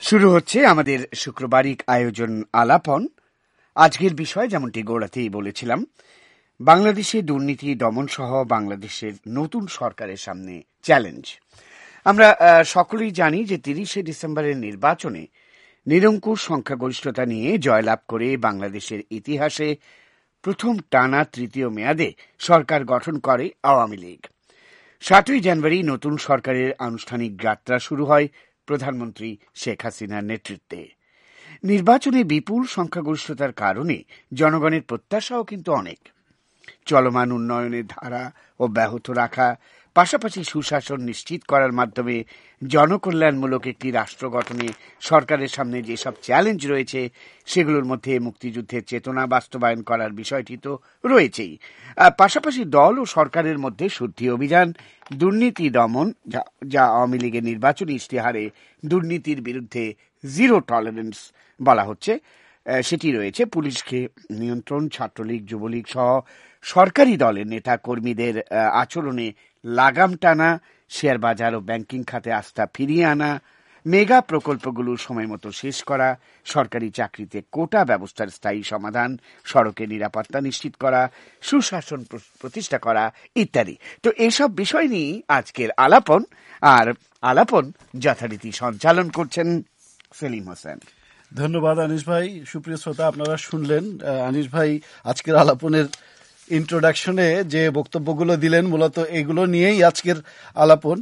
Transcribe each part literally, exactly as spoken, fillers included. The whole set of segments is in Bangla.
শুরু হচ্ছে আমাদের শুক্রবারিক আয়োজন আলাপন। আজকের বিষয় যেমনটি গোড়াতেই বলেছিলাম, বাংলাদেশে দুর্নীতি দমন সহ বাংলাদেশের নতুন সরকারের সামনে চ্যালেঞ্জ। আমরা সকলেই জানি যে তিরিশে ডিসেম্বরের নির্বাচনে নিরঙ্কুশ সংখ্যাগরিষ্ঠতা নিয়ে জয়লাভ করে বাংলাদেশের ইতিহাসে প্রথম টানা তৃতীয় মেয়াদে সরকার গঠন করে আওয়ামী লীগ। সাতই জানুয়ারি নতুন সরকারের আনুষ্ঠানিক যাত্রা শুরু হয় প্রধানমন্ত্রী শেখ হাসিনার নেতৃত্বে। নির্বাচনে বিপুল সংখ্যাগরিষ্ঠতার কারণে জনগণের প্রত্যাশাও কিন্তু অনেক। চলমান উন্নয়নের ধারা অব্যাহত রাখা, পাশাপাশি সুশাসন নিশ্চিত করার মাধ্যমে জনকল্যাণমূলক একটি রাষ্ট্র গঠনে সরকারের সামনে যেসব চ্যালেঞ্জ রয়েছে সেগুলোর মধ্যে মুক্তিযুদ্ধের চেতনা বাস্তবায়ন করার বিষয়টি তো রয়েছেই। পাশাপাশি দল ও সরকারের মধ্যে শুদ্ধি অভিযান, দুর্নীতি দমন, যা আওয়ামী লীগের নির্বাচনী ইশতেহারে দুর্নীতির বিরুদ্ধে জিরো টলারেন্স বলা হচ্ছে, সেটি রয়েছে। পুলিশকে নিয়ন্ত্রণ, ছাত্রলীগ যুবলীগ সহ সরকারি দলের নেতা কর্মীদের আচরণে লাগাম টানা, শেয়ার বাজার ও ব্যাংকিং খাতে আস্থা ফিরিয়ে আনা, মেগা প্রকল্পগুলো সময় মতো শেষ করা, সরকারি চাকরিতে কোটা ব্যবস্থার স্থায়ী সমাধান, সড়কে নিরাপত্তা নিশ্চিত করা, সুশাসন প্রতিষ্ঠা করা ইত্যাদি। তো এইসব বিষয় নিয়ে আজকের আলাপন। আর আলাপন যথারীতি সঞ্চালন করছেন সেলিম হোসেন। ধন্যবাদ আনিস ভাই। সুপ্রিয় শ্রোতা, আপনারা শুনলেন আনিস ভাই আজকের আলাপনের ইন্ট্রোডাকশনে যে বক্তব্যগুলো দিলেন, মূলত এগুলো নিয়েই আজকের আলাপন।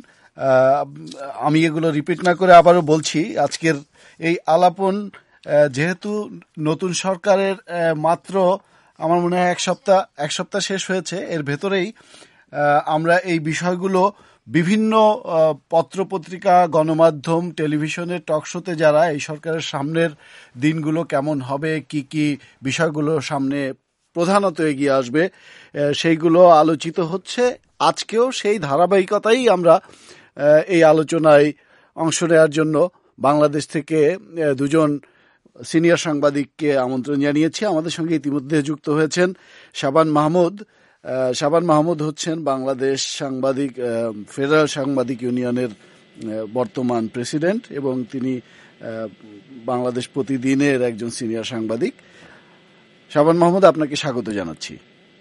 আমি এগুলো রিপিট না করে আবারও বলছি, আজকের এই আলাপন যেহেতু নতুন সরকারের মাত্র আমার মনে হয় এক সপ্তাহ এক সপ্তাহ শেষ হয়েছে, এর ভেতরেই আমরা এই বিষয়গুলো বিভিন্ন পত্রপত্রিকা, গণমাধ্যম, টেলিভিশনের টকশোতে যারা এই সরকারের সামনের দিনগুলো কেমন হবে, কি কি বিষয়গুলো সামনে প্রধানত এগিয়ে আসবে, সেইগুলো আলোচিত হচ্ছে। আজকেও সেই ধারাবাহিকতাই আমরা এই আলোচনায় অংশ নেওয়ার জন্য বাংলাদেশ থেকে দুজন সিনিয়র সাংবাদিককে আমন্ত্রণ জানিয়েছি। আমাদের সঙ্গে ইতিমধ্যে যুক্ত হয়েছেন শাবান মাহমুদ। শাবান মাহমুদ হচ্ছেন বাংলাদেশ সাংবাদিক ফেডারেল সাংবাদিক ইউনিয়নের বর্তমান প্রেসিডেন্ট এবং তিনি বাংলাদেশ প্রতিদিনের একজন সিনিয়র সাংবাদিক। শাবান মাহমুদ, আপনাকে স্বাগত জানাচ্ছি।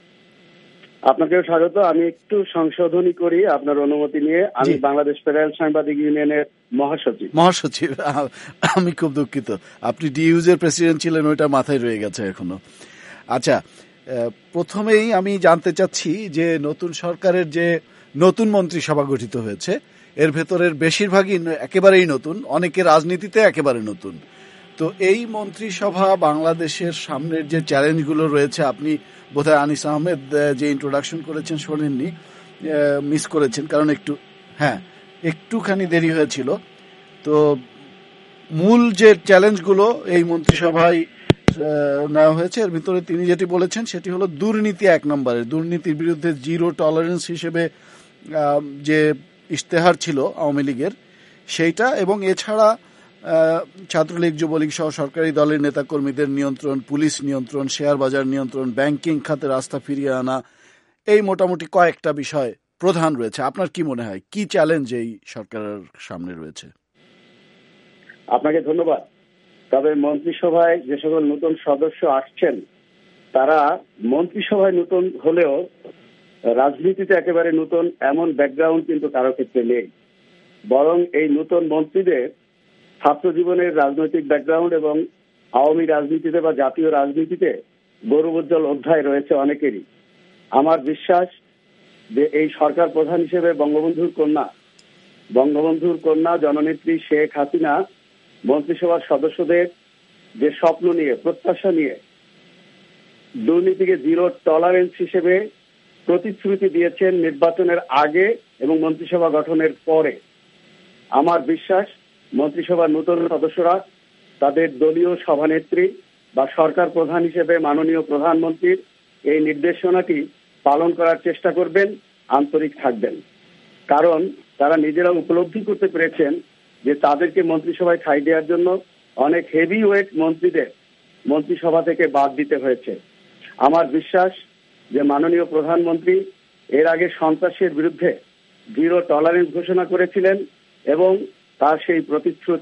আপনাকেও স্বাগত। আমি একটু সংশোধনী করি আপনার অনুমতি নিয়ে। আমি বাংলাদেশ ফেডারেল সাংবাদিক ইউনিয়নের মহাসচিব। মহাসচিব আমি খুব দুঃখিত, আপনি ডিইউজের প্রেসিডেন্ট ছিলেন, ওইটা মাথায় রয়ে গেছে এখনো। আচ্ছা, প্রথমেই আমি জানতে চাচ্ছি যে নতুন সরকারের যে নতুন মন্ত্রিসভা গঠিত হয়েছে, এর ভেতরের বেশিরভাগই একেবারেই নতুন, অনেকে রাজনীতিতে একেবারে নতুন। তো এই মন্ত্রিসভা বাংলাদেশের সামনের যে চ্যালেঞ্জগুলো রয়েছে, আপনি বোধহয় আনিস আহমেদ যে ইন্ট্রোডাকশন করেছেন শোনেননি, মিস করেছেন, কারণ একটু হ্যাঁ একটুখানি দেরি হয়েছিল। তো মূল যে চ্যালেঞ্জগুলো এই মন্ত্রিসভায় নেওয়া হয়েছে, এর ভিতরে তিনি যেটি বলেছেন সেটি হলো দুর্নীতি এক নম্বরের, দুর্নীতির বিরুদ্ধে জিরো টলারেন্স হিসেবে যে ইশতেহার ছিল আওয়ামী লীগের সেইটা, এবং এছাড়া ছাত্রলীগ যুবলীগ সহ সরকারি দলের নেতাকর্মীদের নিয়ন্ত্রণ, পুলিশ নিয়ন্ত্রণ, শেয়ার বাজার নিয়ন্ত্রণ, ব্যাংকিং খাতের আস্থা ফিরিয়ে আনা, এই মোটামুটি কয়েকটা বিষয় প্রধান রয়েছে। আপনার কি মনে হয় কি চ্যালেঞ্জ এই সরকারের সামনে রয়েছে? আপনাকে ধন্যবাদ। তবে মন্ত্রিসভায় যে সকল নতুন সদস্য আসছেন তারা মন্ত্রিসভায় নতুন হলেও রাজনীতিতে একেবারে নতুন এমন ব্যাকগ্রাউন্ড কিন্তু কারো ক্ষেত্রে নেই। বরং এই নতুন মন্ত্রীদের ছাত্র জীবনের রাজনৈতিক ব্যাকগ্রাউন্ড এবং আওয়ামী রাজনীতিতে বা জাতীয় রাজনীতিতে গৌরবোজ্জ্বল অধ্যায় রয়েছে অনেকেরই। আমার বিশ্বাস যে এই সরকার প্রধান হিসেবে বঙ্গবন্ধুর কন্যা বঙ্গবন্ধুর কন্যা জননেত্রী শেখ হাসিনা মন্ত্রিসভার সদস্যদের যে স্বপ্ন নিয়ে, প্রত্যাশা নিয়ে দুর্নীতিকে জিরো টলারেন্স হিসেবে প্রতিশ্রুতি দিয়েছেন নির্বাচনের আগে এবং মন্ত্রিসভা গঠনের পরে, আমার বিশ্বাস মন্ত্রিসভার নতুন সদস্যরা তাদের দলীয় সভানেত্রী বা সরকার প্রধান হিসেবে মাননীয় প্রধানমন্ত্রীর এই নির্দেশনাটি পালন করার চেষ্টা করবেন, আন্তরিক থাকবেন। কারণ তারা নিজেরা উপলব্ধি করতে পেরেছেন যে তাদেরকে মন্ত্রিসভায় ঠাঁই দেওয়ার জন্য অনেক হেভি ওয়েট মন্ত্রীদের মন্ত্রিসভা থেকে বাদ দিতে হয়েছে। আমার বিশ্বাস যে মাননীয় প্রধানমন্ত্রী এর আগে সন্ত্রাসের বিরুদ্ধে জিরো টলারেন্স ঘোষণা করেছিলেন এবং তার সেই প্রতিশ্রুতি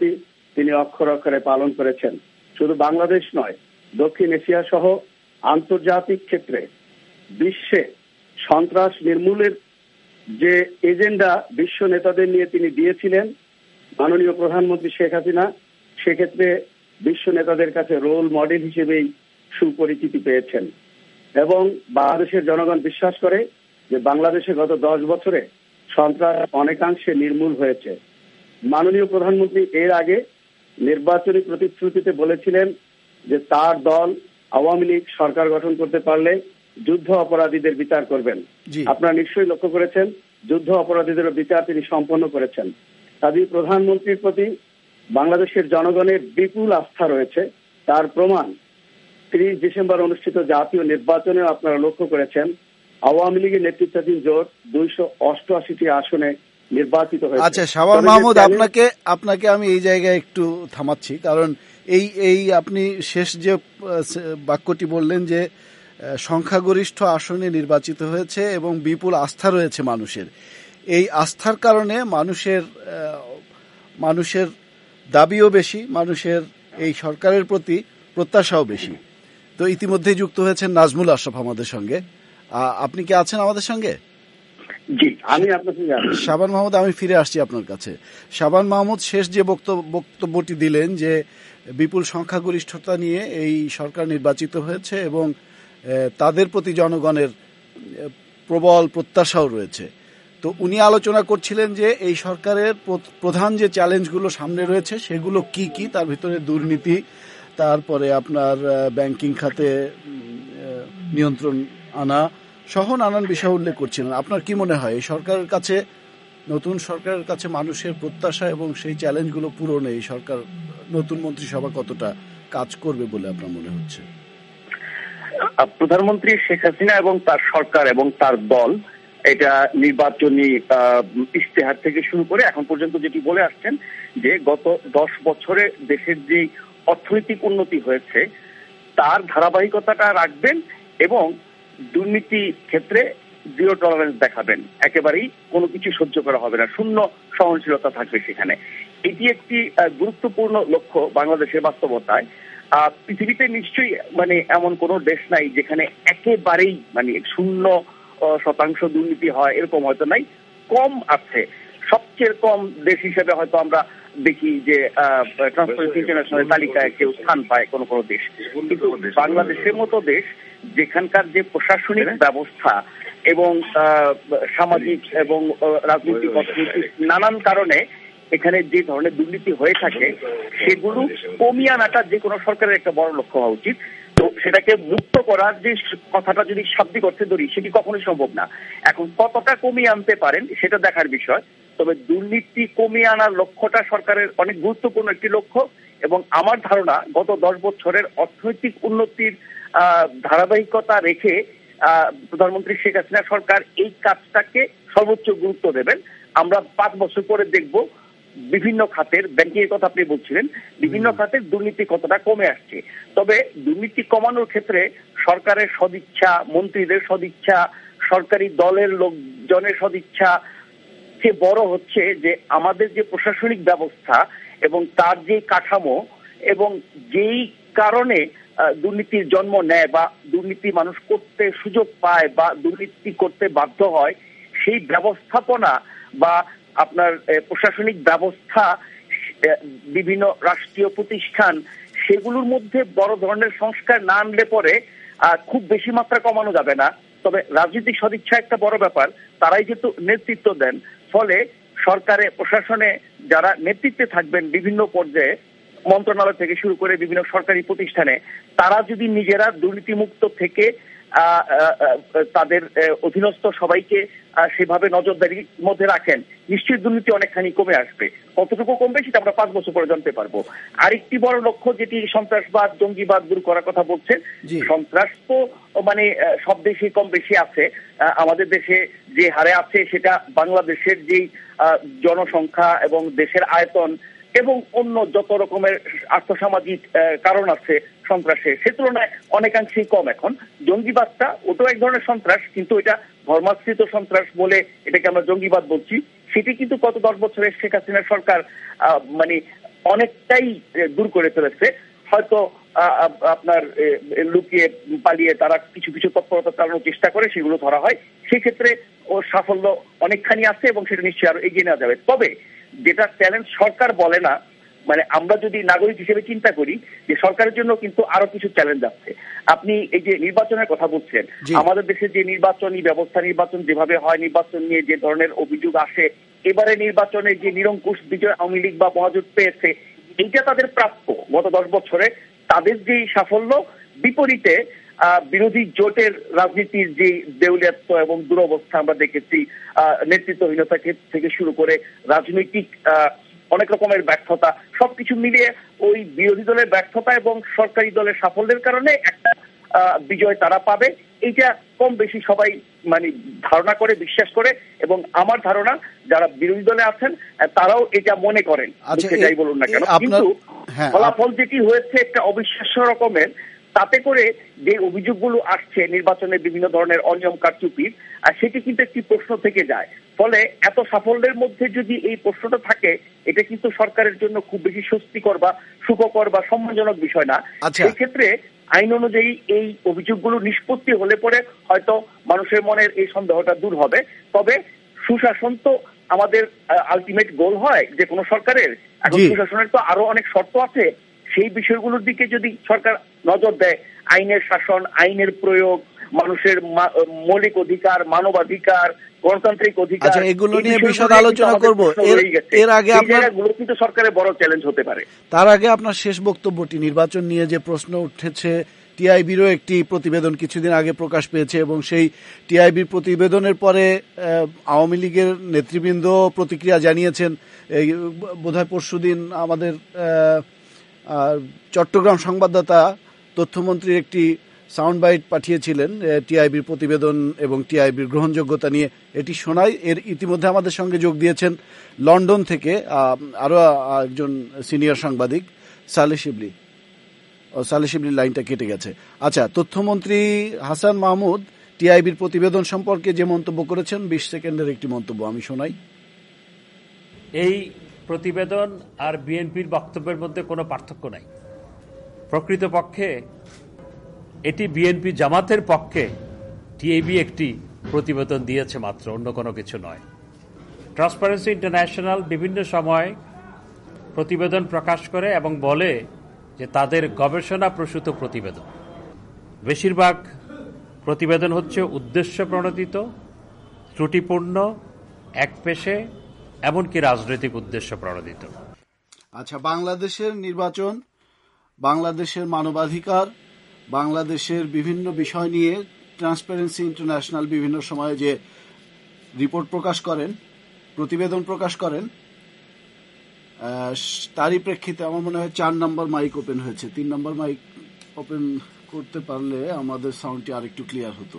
তিনি অক্ষরে অক্ষরে পালন করেছেন। শুধু বাংলাদেশ নয়, দক্ষিণ এশিয়া সহ আন্তর্জাতিক ক্ষেত্রে বিশ্বে সন্ত্রাস নির্মূলের যে এজেন্ডা বিশ্ব নেতাদের নিয়ে তিনি দিয়েছিলেন, মাননীয় প্রধানমন্ত্রী শেখ হাসিনা সেক্ষেত্রে বিশ্ব নেতাদের কাছে রোল মডেল হিসেবেই সুপরিচিতি পেয়েছেন। এবং বাংলাদেশের জনগণ বিশ্বাস করে যে বাংলাদেশে গত দশ বছরে সন্ত্রাস অনেকাংশে নির্মূল হয়েছে। মাননীয় প্রধানমন্ত্রী এর আগে নির্বাচনী প্রতিশ্রুতিতে বলেছিলেন যে তার দল আওয়ামী লীগ সরকার গঠন করতে পারলে যুদ্ধ অপরাধীদের বিচার করবেন। আপনারা নিশ্চয়ই লক্ষ্য করেছেন, যুদ্ধ অপরাধীদের বিচার তিনি সম্পন্ন করেছেন। কাজী প্রধানমন্ত্রীর প্রতি বাংলাদেশের জনগণের বিপুল আস্থা রয়েছে। তার প্রমাণ ত্রিশ ডিসেম্বর অনুষ্ঠিত জাতীয় নির্বাচনে আপনারা লক্ষ্য করেছেন, আওয়ামী লীগের নেতৃত্বাধীন জোট দুইশো অষ্টআশিটি আসনে নির্বাচিত হয়েছে। আচ্ছা শাবান মাহমুদ, আপনাকে আপনাকে আমি এই জায়গায় একটু থামাচ্ছি, কারণ এই এই আপনি শেষ যে বাক্যটি বললেন যে সংখ্যাগরিষ্ঠ আসনে নির্বাচিত হয়েছে এবং বিপুল আস্থা রয়েছে মানুষের, এই আস্থার কারণে মানুষের মানুষের দাবিও বেশি, মানুষের এই সরকারের প্রতি প্রত্যাশাও বেশি। তো ইতিমধ্যে যুক্ত হয়েছেন নাজমুল আশরাফ আমাদের সঙ্গে। আপনি কি আছেন আমাদের সঙ্গে? জি, আমি আপনার সঙ্গে আছি। শাবান মাহমুদ, আমি ফিরে আসছি আপনার কাছে। শাবান মাহমুদ শেষ যে বক্তব্যটি দিলেন যে বিপুল সংখ্যাগরিষ্ঠতা নিয়ে এই সরকার নির্বাচিত হয়েছে এবং তাদের প্রতি জনগণের প্রবল প্রত্যাশাও রয়েছে। তো উনি আলোচনা করছিলেন যে এই সরকারের প্রধান যে চ্যালেঞ্জগুলো সামনে রয়েছে সেগুলো কি কি, তার ভিতরে দুর্নীতি, তারপরে আপনার ব্যাংকিং খাতে নিয়ন্ত্রণ আনা সহ নানান বিষয় উল্লেখ করছিলেন। আপনার কি মনে হয় এই সরকারের কাছে, নতুন সরকারের কাছে মানুষের প্রত্যাশা এবং সেই চ্যালেঞ্জগুলো পূরণে এই সরকার, নতুন মন্ত্রিসভা কতটা কাজ করবে বলে আপনার মনে হচ্ছে? প্রধানমন্ত্রী শেখ হাসিনা এবং তার সরকার এবং তার দল এটা নির্বাচনী ইশতেহার থেকে শুরু করে এখন পর্যন্ত যেটি বলে আসছেন যে গত দশ বছরে দেশের যে অর্থনৈতিক উন্নতি হয়েছে তার ধারাবাহিকতাটা রাখবেন এবং দুর্নীতি ক্ষেত্রে জিরো টলারেন্স দেখাবেন, একেবারেই কোনো কিছু সহ্য করা হবে না, শূন্য সহনশীলতা থাকবে সেখানে। এটি একটি গুরুত্বপূর্ণ লক্ষ্য বাংলাদেশের বাস্তবতায়। পৃথিবীতে নিশ্চয়ই মানে এমন কোনো দেশ নাই যেখানে একেবারেই মানে শূন্য শতাংশ দুর্নীতি হয়, এরকম হয়তো নাই, কম আছে। সবচেয়ে কম দেশ হিসেবে হয়তো আমরা দেখি যে ট্রান্সপারেন্সি ইন্টারন্যাশনাল তালিকায় কেউ স্থান পায় কোনো কোনো দেশ, কিন্তু বাংলাদেশের মতো দেশ যেখানকার যে প্রশাসনিক ব্যবস্থা এবং সামাজিক এবং রাজনৈতিক অর্থনৈতিক নানান কারণে এখানে যে ধরনের দুর্নীতি হয়ে থাকে সেগুলো কমিয়ে আনাটা যে কোনো সরকারের একটা বড় লক্ষ্য হওয়া উচিত। তো সেটাকে মুক্ত করার যে কথাটা যদি শাব্দিক অর্থে ধরি সেটি কখনোই সম্ভব না। এখন কতটা কমিয়ে আনতে পারেন সেটা দেখার বিষয়, তবে দুর্নীতি কমিয়ে আনার লক্ষ্যটা সরকারের অনেক গুরুত্বপূর্ণ একটি লক্ষ্য এবং আমার ধারণা গত দশ বছরের অর্থনৈতিক উন্নতির ধারাবাহিকতা রেখে প্রধানমন্ত্রী শেখ হাসিনা সরকার এই কাজটাকে সর্বোচ্চ গুরুত্ব দেবেন। আমরা পাঁচ বছর পরে দেখব বিভিন্ন খাতের, ব্যাংকিং এর কথা আপনি বলছিলেন, বিভিন্ন খাতের দুর্নীতি কতটা কমে আসছে। তবে দুর্নীতি কমানোর ক্ষেত্রে সরকারের সদিচ্ছা, মন্ত্রীদের সদিচ্ছা, সরকারি দলের লোকজনের সদিচ্ছা চেয়ে বড় হচ্ছে যে আমাদের যে প্রশাসনিক ব্যবস্থা এবং তার যে কাঠামো এবং যেই কারণে দুর্নীতির জন্ম নেয় বা দুর্নীতি মানুষ করতে সুযোগ পায় বা দুর্নীতি করতে বাধ্য হয়, সেই ব্যবস্থাপনা বা আপনার প্রশাসনিক ব্যবস্থা, বিভিন্ন রাষ্ট্রীয় প্রতিষ্ঠান, সেগুলোর মধ্যে বড় ধরনের সংস্কার না আনলে পরে খুব বেশি মাত্রা কমানো যাবে না। তবে রাজনৈতিক সদিচ্ছা একটা বড় ব্যাপার, তারাই যেহেতু নেতৃত্ব দেন, ফলে সরকারে প্রশাসনে যারা নেতৃত্বে থাকবেন বিভিন্ন পর্যায়ে, মন্ত্রণালয় থেকে শুরু করে বিভিন্ন সরকারি প্রতিষ্ঠানে, তারা যদি নিজেরা দুর্নীতিমুক্ত থেকে তাদের অধীনস্থ সবাইকে সেভাবে নজরদারির মধ্যে রাখেন, নিশ্চয়ই দুর্নীতি অনেকখানি কমে আসবে। কতটুকু কমবে সেটা আমরা পাঁচ বছর পরে জানতে পারবো। আরেকটি বড় লক্ষ্য যেটি সন্ত্রাসবাদ, জঙ্গিবাদ দূর করার কথা বলছেন, সন্ত্রাস তো মানে সব দেশেই কম বেশি আছে। আমাদের দেশে যে হারে আছে সেটা বাংলাদেশের যেই জনসংখ্যা এবং দেশের আয়তন এবং অন্য যত রকমের আর্থসামাজিক কারণ আছে সন্ত্রাসের, সে তুলনায় অনেকাংশেই কম। এখন জঙ্গিবাদটা ওটাও এক ধরনের সন্ত্রাস, কিন্তু এটা ধর্মাশ্রিত সন্ত্রাস বলে এটাকে আমরা জঙ্গিবাদ বলছি। সেটি কিন্তু গত দশ বছরে শেখ হাসিনা সরকার মানে অনেকটাই দূর করে ফেলেছে। হয়তো আপনার লুকিয়ে পালিয়ে তারা কিছু কিছু তৎপরতা চালানোর চেষ্টা করে, সেগুলো ধরা হয়, সেক্ষেত্রে ওর সাফল্য অনেকখানি আছে এবং সেটা নিশ্চয়ই আরো এগিয়ে নেওয়া যাবে। তবে যেটা চ্যালেঞ্জ সরকার বলে না, মানে আমরা যদি নাগরিক হিসেবে চিন্তা করি যে সরকারের জন্য কিন্তু আরো কিছু চ্যালেঞ্জ আছে। আপনি এই যে নির্বাচনের কথা বলছেন, আমাদের দেশে যে নির্বাচনী ব্যবস্থা, নির্বাচন যেভাবে হয়, নির্বাচন নিয়ে যে ধরনের অভিযোগ আসে, এবারে নির্বাচনে যে নিরঙ্কুশ বিজয় আওয়ামী লীগ বা মহাজোট পেয়েছে, এইটা তাদের প্রাপ্য। গত দশ বছরে তাদের যে সাফল্য, বিপরীতে বিরোধী জোটের রাজনীতির যে দেউলিয়াত্ব এবং দুরবস্থা আমরা দেখেছি, নেতৃত্বহীনতা থেকে শুরু করে রাজনৈতিক অনেক রকমের ব্যর্থতা, সবকিছু মিলিয়ে ওই বিরোধী দলের ব্যর্থতা এবং সরকারি দলের সাফল্যের কারণে একটা বিজয় তারা পাবে, এইটা কম বেশি সবাই মানে ধারণা করে, বিশ্বাস করে, এবং আমার ধারণা যারা বিরোধী দলে আছেন তারাও এটা মনে করেন, সেটাই বলুন না কেন। কিন্তু ফলাফল যেটি হয়েছে একটা অবিশ্বাস্য রকমের, তাতে করে যে অভিযোগগুলো আসছে নির্বাচনের বিভিন্ন ধরনের অনিয়ম কারচুপির, আর সেটি কিন্তু একটি প্রশ্ন থেকে যায়। ফলে এত সাফল্যের মধ্যে যদি এই প্রশ্নটা থাকে, এটা কিন্তু সরকারের জন্য খুব বেশি স্বস্তিকর বা সুখকর বা সম্মানজনক বিষয় না। সেই ক্ষেত্রে আইন অনুযায়ী এই অভিযোগগুলো নিষ্পত্তি হলে পরে হয়তো মানুষের মনের এই সন্দেহটা দূর হবে। তবে সুশাসন তো আমাদের আলটিমেট গোল হয় যে কোনো সরকারের। এখন সুশাসনের তো আরো অনেক শর্ত আছে, সেই বিষয়গুলোর দিকে যদি সরকার নজর দেয়, আইনের শাসন, আইনের প্রয়োগ, মানুষের মৌলিক অধিকার, মানবাধিকার, গণতান্ত্রিক অধিকার, এগুলো নিয়ে বিশদ আলোচনা করব। এর আগে আপনারগুলো কিন্তু সরকারের বড় চ্যালেঞ্জ হতে পারে। তার আগে আপনার শেষ বক্তব্যটি, নির্বাচন নিয়ে যে প্রশ্ন উঠেছে, টিআইবিরও একটি প্রতিবেদন কিছুদিন আগে প্রকাশ পেয়েছে এবং সেই টিআইবির প্রতিবেদনের পরে আওয়ামী লীগের নেতৃবৃন্দ প্রতিক্রিয়া জানিয়েছেন। এই বোধহয় পরশুদিন আমাদের চট্টগ্রাম সংবাদদাতা তথ্যমন্ত্রীর একটি সাউন্ড বাইট পাঠিয়েছিলেন টিআইবির প্রতিবেদন এবং টিআইবির গ্রহণযোগ্যতা নিয়ে, এটি শোনায়। এর ইতিমধ্যে আমাদের সঙ্গে যোগ দিয়েছেন লন্ডন থেকে আরো একজন সিনিয়র সাংবাদিক সালেহ শিবলি। ও সালেহ শিবলির লাইনটা কেটে গেছে। আচ্ছা, তথ্যমন্ত্রী হাসান মাহমুদ টিআইবির প্রতিবেদন সম্পর্কে যে মন্তব্য করেছেন, বিশ সেকেন্ডের একটি মন্তব্য আমি শোনাই। এই প্রতিবেদন আর বিএনপির বক্তব্যের মধ্যে কোনো পার্থক্য নাই। প্রকৃতপক্ষে এটি বিএনপি জামাতের পক্ষে টিআইবি একটি প্রতিবেদন দিয়েছে মাত্র, অন্য কোনো কিছু নয়। ট্রান্সপারেন্সি ইন্টারন্যাশনাল বিভিন্ন সময় প্রতিবেদন প্রকাশ করে এবং বলে যে তাদের গবেষণা প্রসূত প্রতিবেদন। বেশিরভাগ প্রতিবেদন হচ্ছে উদ্দেশ্য প্রণোদিত, ত্রুটিপূর্ণ, একপেশে, এমনকি রাজনৈতিক উদ্দেশ্য প্রণোদিত। আচ্ছা, বাংলাদেশের নির্বাচন, বাংলাদেশের মানবাধিকার, বাংলাদেশের বিভিন্ন বিষয় নিয়ে ট্রান্সপারেন্সি ইন্টারন্যাশনাল বিভিন্ন সময়ে যে রিপোর্ট প্রকাশ করেন, প্রতিবেদন প্রকাশ করেন, তারই প্রেক্ষিতে আমার মনে হয় চার নম্বর মাইক ওপেন হয়েছে। তিন নম্বর মাইক ওপেন করতে পারলে আমাদের সাউন্ডটি আরেকটু ক্লিয়ার হতো।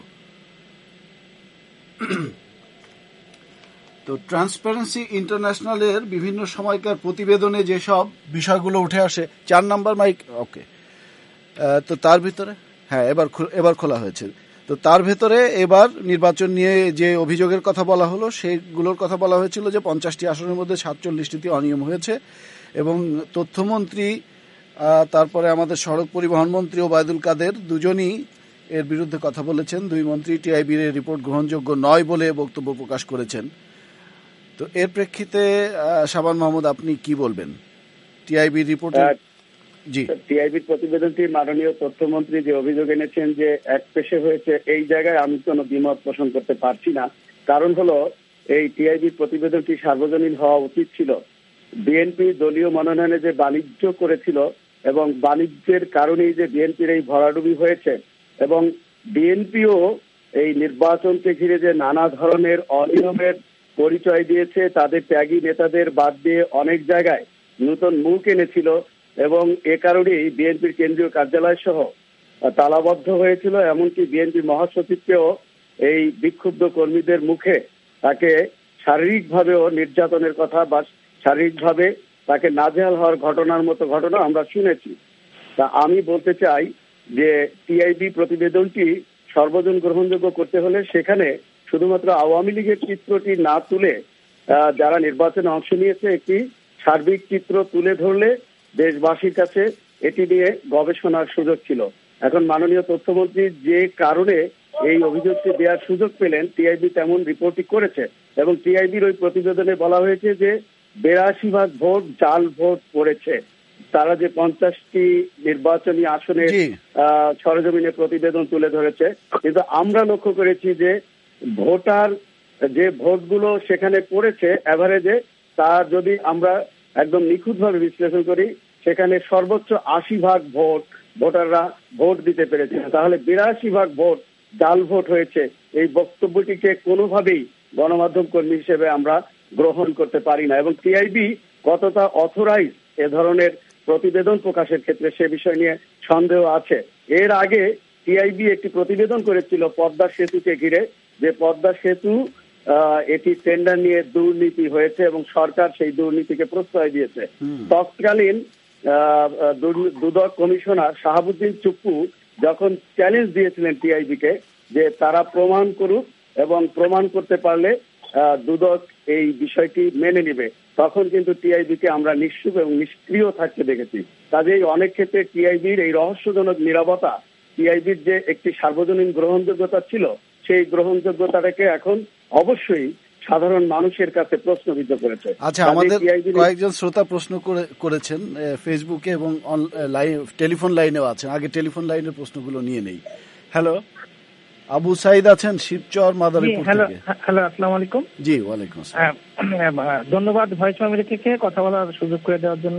তো ট্রান্সপারেন্সি ইন্টারন্যাশনালের বিভিন্ন সময়কার প্রতিবেদনে যেসব বিষয়গুলো উঠে আসে, চার নম্বর মাইক ওকে, তো তার ভিতরে হ্যাঁ এবার এবার খোলা হয়েছে। তো তার ভেতরে এবার নির্বাচন নিয়ে যে অভিযোগের কথা বলা হলো, সেইগুলোর কথা বলা হয়েছিল যে পঞ্চাশটি আসনের মধ্যে সাতচল্লিশটিতে অনিয়ম হয়েছে এবং তথ্যমন্ত্রী তারপরে আমাদের সড়ক পরিবহন মন্ত্রী ওবায়দুল কাদের দুজনই এর বিরুদ্ধে কথা বলেছেন। দুই মন্ত্রী টিআইবির রিপোর্ট গ্রহণযোগ্য নয় বলে বক্তব্য প্রকাশ করেছেন। তো এর প্রেক্ষিতে শাবান মাহমুদ, আপনি কি বলবেন টিআইবির রিপোর্ট? জি, টিআইবির প্রতিবেদনটি মাননীয় তথ্যমন্ত্রী যে অভিযোগ এনেছেন যে এক পেশে হয়েছে, এই জায়গায় আমি কোনো দ্বিমত পোষণ করতে পারছি না। কারণ হলো এই টিআইবির প্রতিবেদনটি সার্বজনীন হওয়া উচিত ছিল। বিএনপি দলীয় মনোনয়নে যে বাণিজ্য করেছিল এবং বাণিজ্যের কারণেই যে বিএনপির এই ভরাডুবি হয়েছে, এবং বিএনপিও এই নির্বাচনকে ঘিরে যে নানা ধরনের অনিয়মের পরিচয় দিয়েছে, তাদের ত্যাগী নেতাদের বাদ দিয়ে অনেক জায়গায় নতুন মুখ এনেছিল এবং এ কারণেই বিএনপির কেন্দ্রীয় কার্যালয় সহ তালাবদ্ধ হয়েছিল। এমনকি বিএনপি মহাসচিবকেও এই বিক্ষুব্ধ কর্মীদের মুখে তাকে শারীরিকভাবেও নির্যাতনের কথা বা শারীরিকভাবে তাকে নাজেহাল হওয়ার ঘটনার মতো ঘটনা আমরা শুনেছি। তা আমি বলতে চাই যে টিআইবি প্রতিবেদনটি সর্বজন গ্রহণযোগ্য করতে হলে সেখানে শুধুমাত্র আওয়ামী লীগের চিত্রটি না তুলে যারা নির্বাচনে অংশ নিয়েছে একটি সার্বিক চিত্র তুলে ধরলে দেশবাসীর কাছে এটি নিয়ে গবেষণার সুযোগ ছিল। এখন মাননীয় তথ্যমন্ত্রী যে কারণে এই অভিযোগটি দেওয়ার সুযোগ পেলেন, টিআইবি তেমন রিপোর্টই করেছে এবং টিআইবির ওই প্রতিবেদনে বলা হয়েছে যে বিরাশি ভাগ ভোট জাল ভোট পড়েছে। তারা যে পঞ্চাশটি নির্বাচনী আসনের সরজমিনে প্রতিবেদন তুলে ধরেছে, কিন্তু আমরা লক্ষ্য করেছি যে ভোটার যে ভোটগুলো সেখানে পড়েছে এভারেজে, তা যদি আমরা একদম নিখুঁতভাবে বিশ্লেষণ করি, সেখানে সর্বোচ্চ আশি ভাগ ভোট ভোটাররা ভোট দিতে পেরেছে। তাহলে বিরাশি ভাগ ভোট জাল ভোট হয়েছে, এই বক্তব্যটিকে কোনোভাবেই গণমাধ্যম কর্মী হিসেবে আমরা গ্রহণ করতে পারি না। এবং টিআইবি কতটা অথরাইজ এ ধরনের প্রতিবেদন প্রকাশের ক্ষেত্রে সে বিষয় নিয়ে সন্দেহ আছে। এর আগে টিআইবি একটি প্রতিবেদন করেছিল পদ্মা সেতুকে ঘিরে, যে পদ্মা সেতু এটি টেন্ডার নিয়ে দুর্নীতি হয়েছে এবং সরকার সেই দুর্নীতিকে প্রশ্রয় দিয়েছে। তৎকালীন দুদক কমিশনার শাহাবুদ্দিন চুপ্পু যখন চ্যালেঞ্জ দিয়েছিলেন টিআইবিকে যে তারা প্রমাণ করুক এবং প্রমাণ করতে পারলে দুদক এই বিষয়টি মেনে নেবে, তখন কিন্তু টিআইবিকে আমরা নিশ্চুপ এবং নিষ্ক্রিয় থাকতে দেখেছি। কাজেই অনেক ক্ষেত্রে টিআইবির এই রহস্যজনক নীরবতা, টিআইবির যে একটি সার্বজনীন গ্রহণযোগ্যতা ছিল, সেই গ্রহণযোগ্যতাটাকে এখন অবশ্যই সাধারণ মানুষের কাছে প্রশ্নবিদ্ধ করেছে। আচ্ছা, আমাদের কয়েকজন শ্রোতা প্রশ্ন করেছেন ফেসবুকে এবং টেলিফোন লাইনেও আছেন। আগে টেলিফোন লাইনের প্রশ্নগুলো নিয়ে নেই। হ্যালো, আবু সাইদ আছেন শিবচর মাদারীপুর থেকে। হ্যালো, আসসালামু আলাইকুম। জি, ওয়ালাইকুম আসসালাম। ধন্যবাদ ভয়েস ফ্যামিলি থেকে কথা বলার সুযোগ করে দেওয়ার জন্য।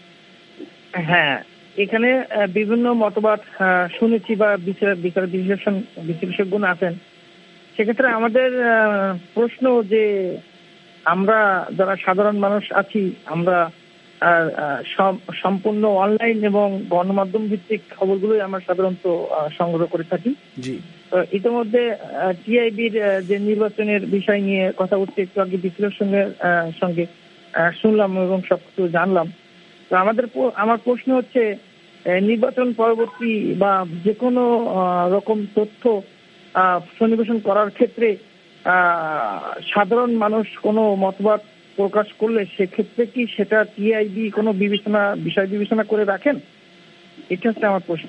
হ্যাঁ, এখানে বিভিন্ন মতবাদ শুনেছি বা বিচার বিচার বিশ্লেষণ বিশেষজ্ঞ আছেন। সেক্ষেত্রে আমাদের প্রশ্ন যে আমরা যারা সাধারণ মানুষ আছি, আমরা সম্পূর্ণ অনলাইন এবং গণমাধ্যম ভিত্তিক খবরগুলোই আমরা সাধারণত সংগ্রহ করে থাকি। জি, ইতিমধ্যে টিআইবির যে নির্বাচনের বিষয় নিয়ে কথা উঠছে, একটু আগে বিশ্লেষণের সঙ্গে শুনলাম এবং সবকিছু জানলাম। তো আমাদের আমার প্রশ্ন হচ্ছে, নির্বাচন পরবর্তী বা যে কোনো রকম তথ্য সন্নিবেশন করার ক্ষেত্রে সাধারণ মানুষ কোনো মতবাদ প্রকাশ করলে সেক্ষেত্রে কি সেটা টিআইবি কোনো বিবেচনা বিষয় বিবেচনা করে রাখেন? এটা হচ্ছে আমার প্রশ্ন।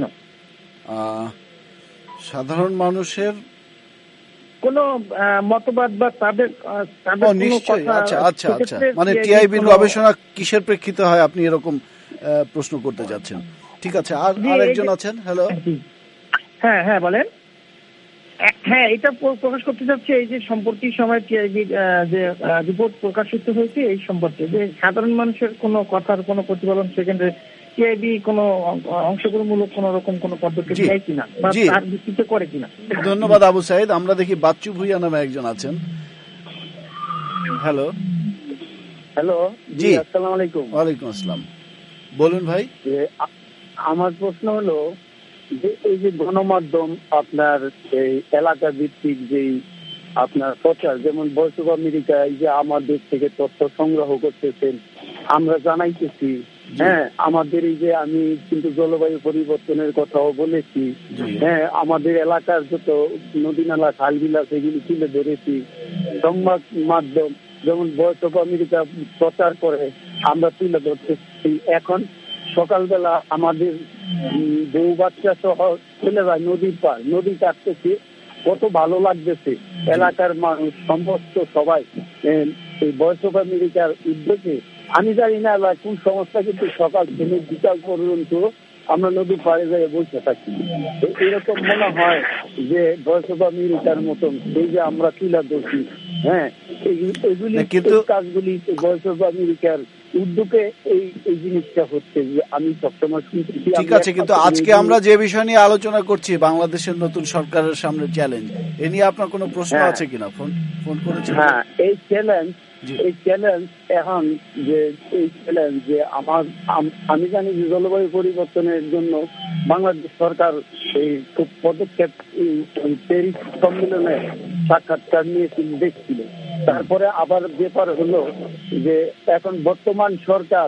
সাধারণ মানুষের কোন মতবাদ বা তাদের নিশ্চয়ই, আচ্ছা আচ্ছা আচ্ছা মানে টিআইবির গবেষণা কিসের প্রেক্ষিতে হয় আপনি এরকম প্রশ্ন করতে যাচ্ছেন। ঠিক আছে, আর আরেকজন আছেন। হ্যালো। হ্যাঁ হ্যাঁ বলেন। হ্যাঁ, এটা প্রকাশ করতে চাচ্ছি এই যে সম্প্রতি সময় টিআইবির যে রিপোর্ট প্রকাশিত হয়েছে এই সম্পর্কে, যে সাধারণ মানুষের কোনো কথার কোনো প্রতিফলন সেখানে টিআইবি কোনো অংশগ্রহণমূলক কোন রকম কোন পদক্ষেপ নেয় কিনা বা তার ভিত্তিতে করে কিনা। ধন্যবাদ আবু সাইদ। আমরা দেখি বাচ্চু ভুইয়া নামে একজন আছেন। হ্যালো। হ্যালো, জি, আসসালামু আলাইকুম। ওয়ালাইকুম আসসালাম, বলুন ভাই। আমার প্রশ্ন হলো যে এই যে গণমাধ্যম আপনার এই এলাকা ভিত্তিক যেই আপনার প্রচার, যেমন ভয়েস অফ আমেরিকা এই যে আমাদের থেকে তথ্য সংগ্রহ করতেছেন, আমরা জানাইতেছি। হ্যাঁ, আমাদের এই যে আমি কিন্তু জলবায়ু পরিবর্তনের কথাও বলেছি। হ্যাঁ, আমাদের এলাকার যত নদী নালা খাল বিল আছে এগুলি তুলে ধরেছি। সংবাদ মাধ্যম যেমন ভয়েস অফ আমেরিকা প্রচার করে, আমরা তুলে ধরতেছি। এখন সকালবেলা আমাদের বউ বাচ্চা সহ চলে যায় নদীর পার, নদী কাটতেছে, কত ভালো লাগতেছে। এলাকার মানুষ সমস্ত সবাই এই ভয়েস অফ আমেরিকার উদ্যোগে, আমি জানি না কোন সংস্থা, কিন্তু সকাল থেকে বিকাল পর্যন্ত আমরা নদীর পাড়ে যাই বসে থাকি। এরকম মনে হয় যে ভয়েস অফ আমেরিকার মতন এই যে আমরা তুলে ধরছি, হ্যাঁ, এগুলি কাজগুলি ভয়েস অফ আমেরিকার উদ্যোগে এই এই জিনিসটা হচ্ছে যে আমি সবসময় শুনতেছি। ঠিক আছে, কিন্তু আজকে আমরা যে বিষয় নিয়ে আলোচনা করছি, বাংলাদেশের নতুন সরকারের সামনে চ্যালেঞ্জ, এ নিয়ে আপনার কোনো প্রশ্ন আছে কিনা? ফোন ফোন করেছেন? হ্যাঁ, এই চ্যালেঞ্জ এই চ্যালেঞ্জ এখন যে এই চ্যালেঞ্জ যে আমার আমি জানি যে জলবায়ু পরিবর্তনের জন্য বাংলাদেশ সরকার এই খুব পদক্ষেপ প্যারিস সম্মেলনে সাক্ষাৎকার নিয়েছিল, দেখছিল। তারপরে আবার ব্যাপার হলো যে এখন বর্তমান সরকার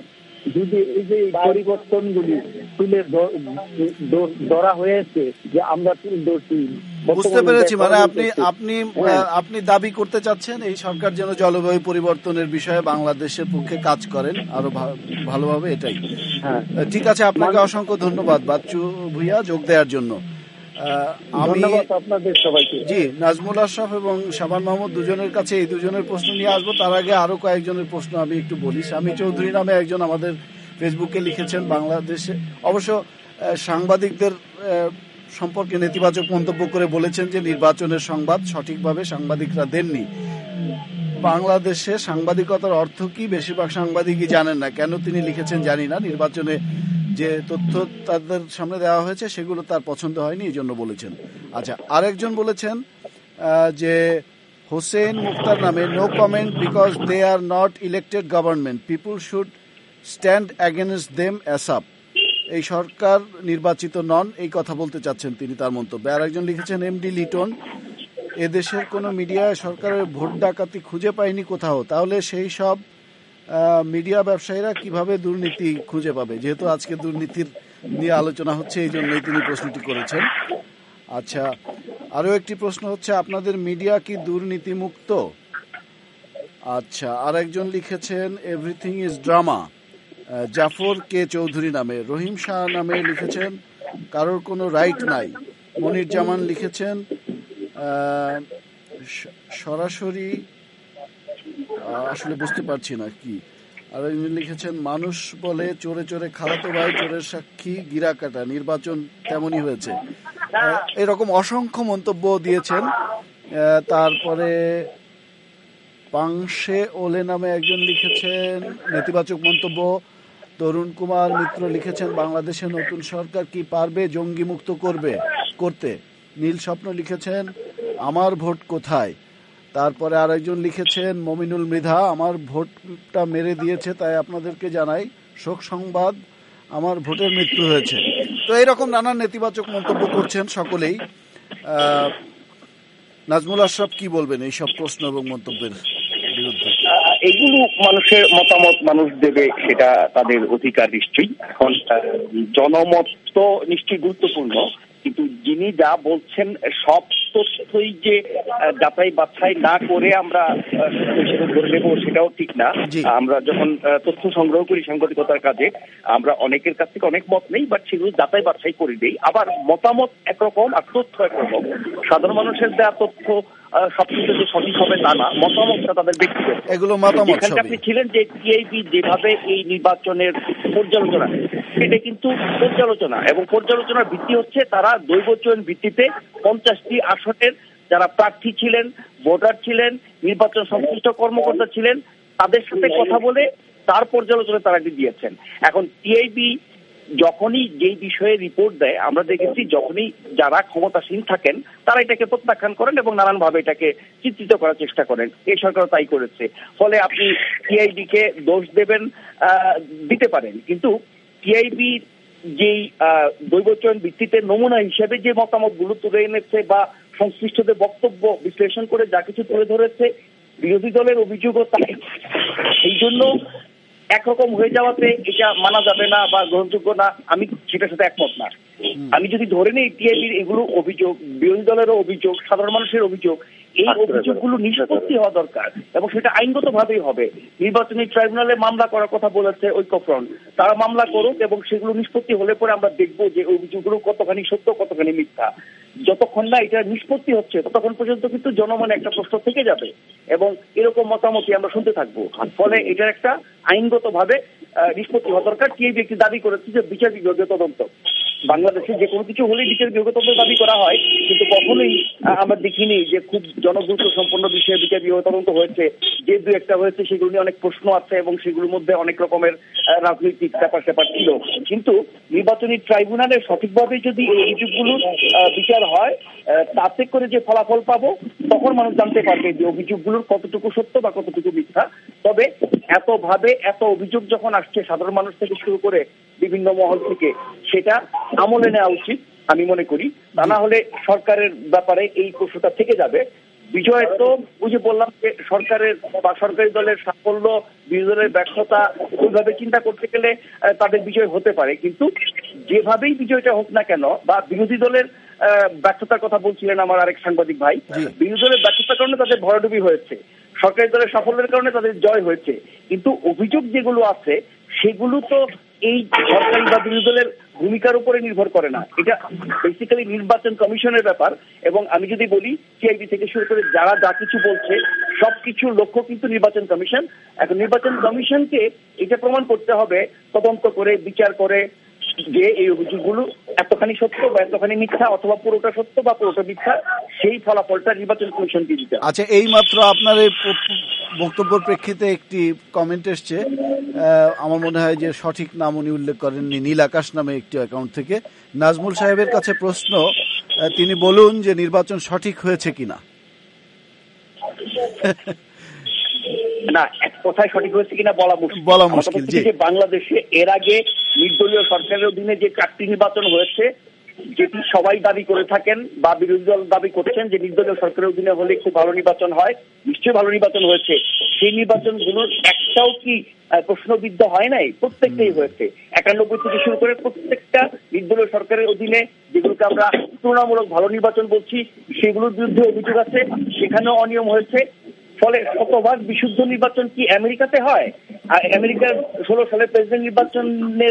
যদি এই যে পরিবর্তনগুলি তুলে ধরা হয়েছে যে আমরা তুলে ধরছি, বুঝতে পেরেছি। মানে আপনি আপনি আপনি দাবি করতে চাচ্ছেন এই সরকার যেন জলবায়ু পরিবর্তনের বিষয়ে বাংলাদেশের পক্ষে কাজ করেন আরো ভালোভাবে, এটাই। ঠিক আছে, আপনাকে অসংখ্য ধন্যবাদ বাচ্চু ভুইয়া যোগ দেওয়ার জন্য। আমি আপনাদের সবাইকে, জি, নাজমুল আশরাফ এবং শাবান মাহমুদ দুজনের কাছে এই দুজনের প্রশ্ন নিয়ে আসবো। তার আগে আরো কয়েকজনের প্রশ্ন আমি একটু বলি। স্বামী চৌধুরী নামে একজন আমাদের ফেসবুকে লিখেছেন, বাংলাদেশে অবশ্য সাংবাদিকদের সম্পর্কে নেতিবাচক মন্তব্য করে বলেছেন যে নির্বাচনের সংবাদ সঠিকভাবে সাংবাদিকরা দেননি। বাংলাদেশে সাংবাদিকতার অর্থ কি বেশিরভাগ সাংবাদিকই জানেন না। কেন তিনি লিখেছেন জানি না। নির্বাচনে যে তথ্য তাদের সামনে দেওয়া হয়েছে সেগুলো তার পছন্দ হয়নি, এই জন্য বলেছেন। আচ্ছা, আরেকজন বলেছেন যে হোসেন মুক্তার নামে, no comment because they are not elected government, people should stand against them ASAP. এই সরকার নির্বাচিত নন, এই কথা বলতে চাচ্ছেন তিনি তার মন্তব্যে। আর একজন লিখেছেন এমডি লিটন, এদেশের কোনো মিডিয়ায় সরকারের ভোট ডাকাতি খুঁজে পায়নি কোথাও, তাহলে সেই সব মিডিয়া ব্যবসায়ীরা কিভাবে দুর্নীতি খুঁজে পাবে? যেহেতু আজকে দুর্নীতির নিয়ে আলোচনা হচ্ছে, এই জন্যই তিনি প্রশ্নটি করেছেন। আচ্ছা, আরও একটি প্রশ্ন হচ্ছে আপনাদের মিডিয়া কি দুর্নীতি মুক্ত? আচ্ছা, আর একজন লিখেছেন everything is drama, Jafar K Chowdhury নামে। রহিম শাহ নামে লিখেছেন কারোর কোনো রাইট নাই। মনির জামান লিখেছেন সরাসরি, আসলে বুঝতে পারছি না কি। আর লিখেছেন মানুষ বলে চোরে চোরে খালাতো ভাই, চোরের সাক্ষী গিরা কাটা, নির্বাচন তেমনই হয়েছে। এরকম অসংখ্য মন্তব্য দিয়েছেন। তারপরে পাংশে ওলে নামে একজন লিখেছেন নেতিবাচক মন্তব্য। তরুণ কুমার মিত্র লিখেছেন বাংলাদেশে নতুন সরকার কি পারবে জঙ্গি মুক্ত করবে করতে। নীল স্বপ্ন লিখেছেন আমার ভোট কোথায়। তারপরে আরেকজন লিখেছেন মমিনুল মৃধা, আমার ভোটটা মেরে দিয়েছে তাই আপনাদেরকে জানাই শোক সংবাদ, আমার ভোটের মৃত্যু হয়েছে। তো এইরকম নানান নেতিবাচক মন্তব্য করছেন সকলেই। নাজমুল আশরাফ কি বলবেন এইসব প্রশ্ন এবং মন্তব্যের বিরুদ্ধে? এগুলো মানুষের মতামত, মানুষ দেবে, সেটা তাদের অধিকার নিশ্চয়ই। এখন জনমত তো নিশ্চয়ই গুরুত্বপূর্ণ, কিন্তু যিনি যা বলছেন সব তথ্যই যে যাচাই বাছাই না করে আমরা হিসেবে ধরে নেব সেটাও ঠিক না। আমরা যখন তথ্য সংগ্রহ করি সাংবাদিকতার কাজে, আমরা অনেকের কাছ থেকে অনেক মত নেই, বাট সেগুলো যাচাই বাছাই করে দেই। আবার মতামত একরকম আর তথ্য একরকম। সাধারণ মানুষের দেওয়া তথ্য সবকিছু যে সঠিক হবে তা না, মতামতটা তাদের ব্যক্তিগত। এগুলো মতামত। এখানে আপনি ছিলেন যে টিআইবি যেভাবে এই নির্বাচনের পর্যালোচনা, এটা কিন্তু পর্যালোচনা, এবং পর্যালোচনার ভিত্তি হচ্ছে তারা দৈব চয়ন ভিত্তিতে পঞ্চাশটি আসনের যারা প্রার্থী ছিলেন, ভোটার ছিলেন, নির্বাচন সংশ্লিষ্ট কর্মকর্তা ছিলেন, তাদের সাথে কথা বলে তার পর্যালোচনা তারা দিয়েছেন। এখন টিআইবি যখনই যেই বিষয়ে রিপোর্ট দেয়, আমরা দেখেছি যখনই যারা ক্ষমতাসীন থাকেন তারা এটাকে প্রত্যাখ্যান করেন এবং নানানভাবে এটাকে চিত্রিত করার চেষ্টা করেন। এই সরকারও তাই করেছে। ফলে আপনি টিআইবি কে দোষ দেবেন, দিতে পারেন, কিন্তু টিআইবি যেই দৈবচয়ন ভিত্তিতে নমুনা হিসেবে যে মতামতগুলো তুলে এনেছে বা সংশ্লিষ্টদের বক্তব্য বিশ্লেষণ করে যা কিছু তুলে ধরেছে, বিরোধী দলের অভিযোগও তাই। এই জন্য একরকম হয়ে যাওয়াতে এটা মানা যাবে না বা গ্রহণযোগ্য না, আমি সেটার সাথে একমত না। আমি যদি ধরে নিই টিআইবির এগুলো অভিযোগ, বিরোধী দলেরও অভিযোগ, সাধারণ মানুষের অভিযোগ, এই অভিযোগগুলো নিষ্পত্তি হওয়া দরকার এবং সেটা আইনগত ভাবেই হবে। নির্বাচনী ট্রাইব্যুনালে মামলা করার কথা বলেছে ঐক্যফ্রন্ট, তারা মামলা করুক এবং সেগুলো নিষ্পত্তি হলে পরে আমরা দেখবো যে অভিযোগগুলো কতখানি সত্য কতখানি মিথ্যা। যতক্ষণ না এটা নিষ্পত্তি হচ্ছে ততক্ষণ পর্যন্ত কিন্তু জনমনে একটা প্রশ্ন থেকে যাবে এবং এরকম মতামতই আমরা শুনতে থাকবো। ফলে এটার একটা আইনগত ভাবে নিষ্পত্তি হওয়া দরকার। টিআইবি একটি দাবি করেছে যে বিচার বিভাগীয় তদন্ত, বাংলাদেশে যে কোনো কিছু হলেই বিচার বিভাগীয় তদন্ত দাবি করা হয়, কিন্তু কখনোই আমরা দেখিনি যে খুব জনগুরুত্ব সম্পন্ন বিষয়ে বিচার বিভাগীয় তদন্ত হয়েছে। যে দু একটা হয়েছে সেগুলো নিয়ে অনেক প্রশ্ন আছে এবং সেগুলোর মধ্যে অনেক রকমের রাজনৈতিক ব্যাপার স্যাপার ছিল। কিন্তু নির্বাচনী ট্রাইব্যুনালে সঠিকভাবে যদি এই অভিযোগগুলো বিচার হয়, তাতে করে যে ফলাফল পাবো, তখন মানুষ জানতে পারবে যে অভিযোগগুলোর কতটুকু সত্য বা কতটুকু মিথ্যা। তবে এত ভাবে এত অভিযোগ যখন আসছে সাধারণ মানুষ থেকে শুরু করে বিভিন্ন মহল থেকে, সেটা আমলে নেওয়া উচিত আমি মনে করি। তা না হলে সরকারের ব্যাপারে এই প্রশ্নটা থেকে যাবে বিজয় তো বুঝে বললাম যে সরকারের বা সরকারি দলের সাফল্য, বিরোধী দলের ব্যর্থতা, ওইভাবে চিন্তা করতে গেলে তাদের বিজয় হতে পারে। কিন্তু যেভাবেই বিজয়টা হোক না কেন, বা বিরোধী দলের ব্যর্থতার কথা বলছিলেন আমার আরেক সাংবাদিক ভাই, বিরোধী দলের ব্যর্থতার কারণে তাদের ভরাডুবি হয়েছে, সরকারি দলের সাফল্যের কারণে তাদের জয় হয়েছে। কিন্তু অভিযোগ যেগুলো আছে সেগুলো তো এই সরকারি বা বিরোধী দলের ভূমিকার উপরে নির্ভর করে না, এটা বেসিক্যালি নির্বাচন কমিশনের ব্যাপার। এবং আমি যদি বলি সিআইডি থেকে শুরু করে যারা যা কিছু বলছে সবকিছুর লক্ষ্য কিন্তু নির্বাচন কমিশন। এখন নির্বাচন কমিশনকে এটা প্রমাণ করতে হবে তদন্ত করে, বিচার করে, যে এই অভিযোগগুলো এতখানি সত্য বা এতখানি মিথ্যা, অথবা পুরোটা সত্য বা পুরোটা মিথ্যা, সেই ফলাফলটা নির্বাচন কমিশনকে দিতে। আচ্ছা, এই মাত্র আপনার এই বক্তব্যের প্রেক্ষিতে একটি কমেন্ট এসছে, আমার মনে হয় যে সঠিক নাম উনি উল্লেখ করেননি, নীল আকাশ নামে একটি অ্যাকাউন্ট থেকে। নাজমুল সাহেবের কাছে প্রশ্ন, তিনি বলুন যে নির্বাচন সঠিক হয়েছে কিনা। না, এক কথায় সঠিক হয়েছে কিনা বলা মুশকিল বলা মুশকিল যে বাংলাদেশে এর আগে নির্দলীয় সরকারের অধীনে যে চারটি নির্বাচন হয়েছে, যেটি সবাই দাবি করে থাকেন বা বিরোধী দল দাবি করছেন যে নির্দলীয় সরকারের অধীনে হলে খুব ভালো নির্বাচন হয়, নিশ্চয়ই ভালো নির্বাচন হয়েছে। সেই নির্বাচনগুলোর একটাও কি প্রশ্নবিদ্ধ হয় নাই? প্রত্যেকটাই হয়েছে। একানব্বই থেকে শুরু করে প্রত্যেকটা নির্দলীয় সরকারের অধীনে যেগুলোকে আমরা তুলনামূলক ভালো নির্বাচন বলছি, সেগুলোর বিরুদ্ধে অভিযোগ আছে, সেখানেও অনিয়ম হয়েছে। ফলে শতভাগ বিশুদ্ধ নির্বাচন কি আমেরিকাতে হয়? আর আমেরিকার ষোলো সালে প্রেসিডেন্ট নির্বাচনের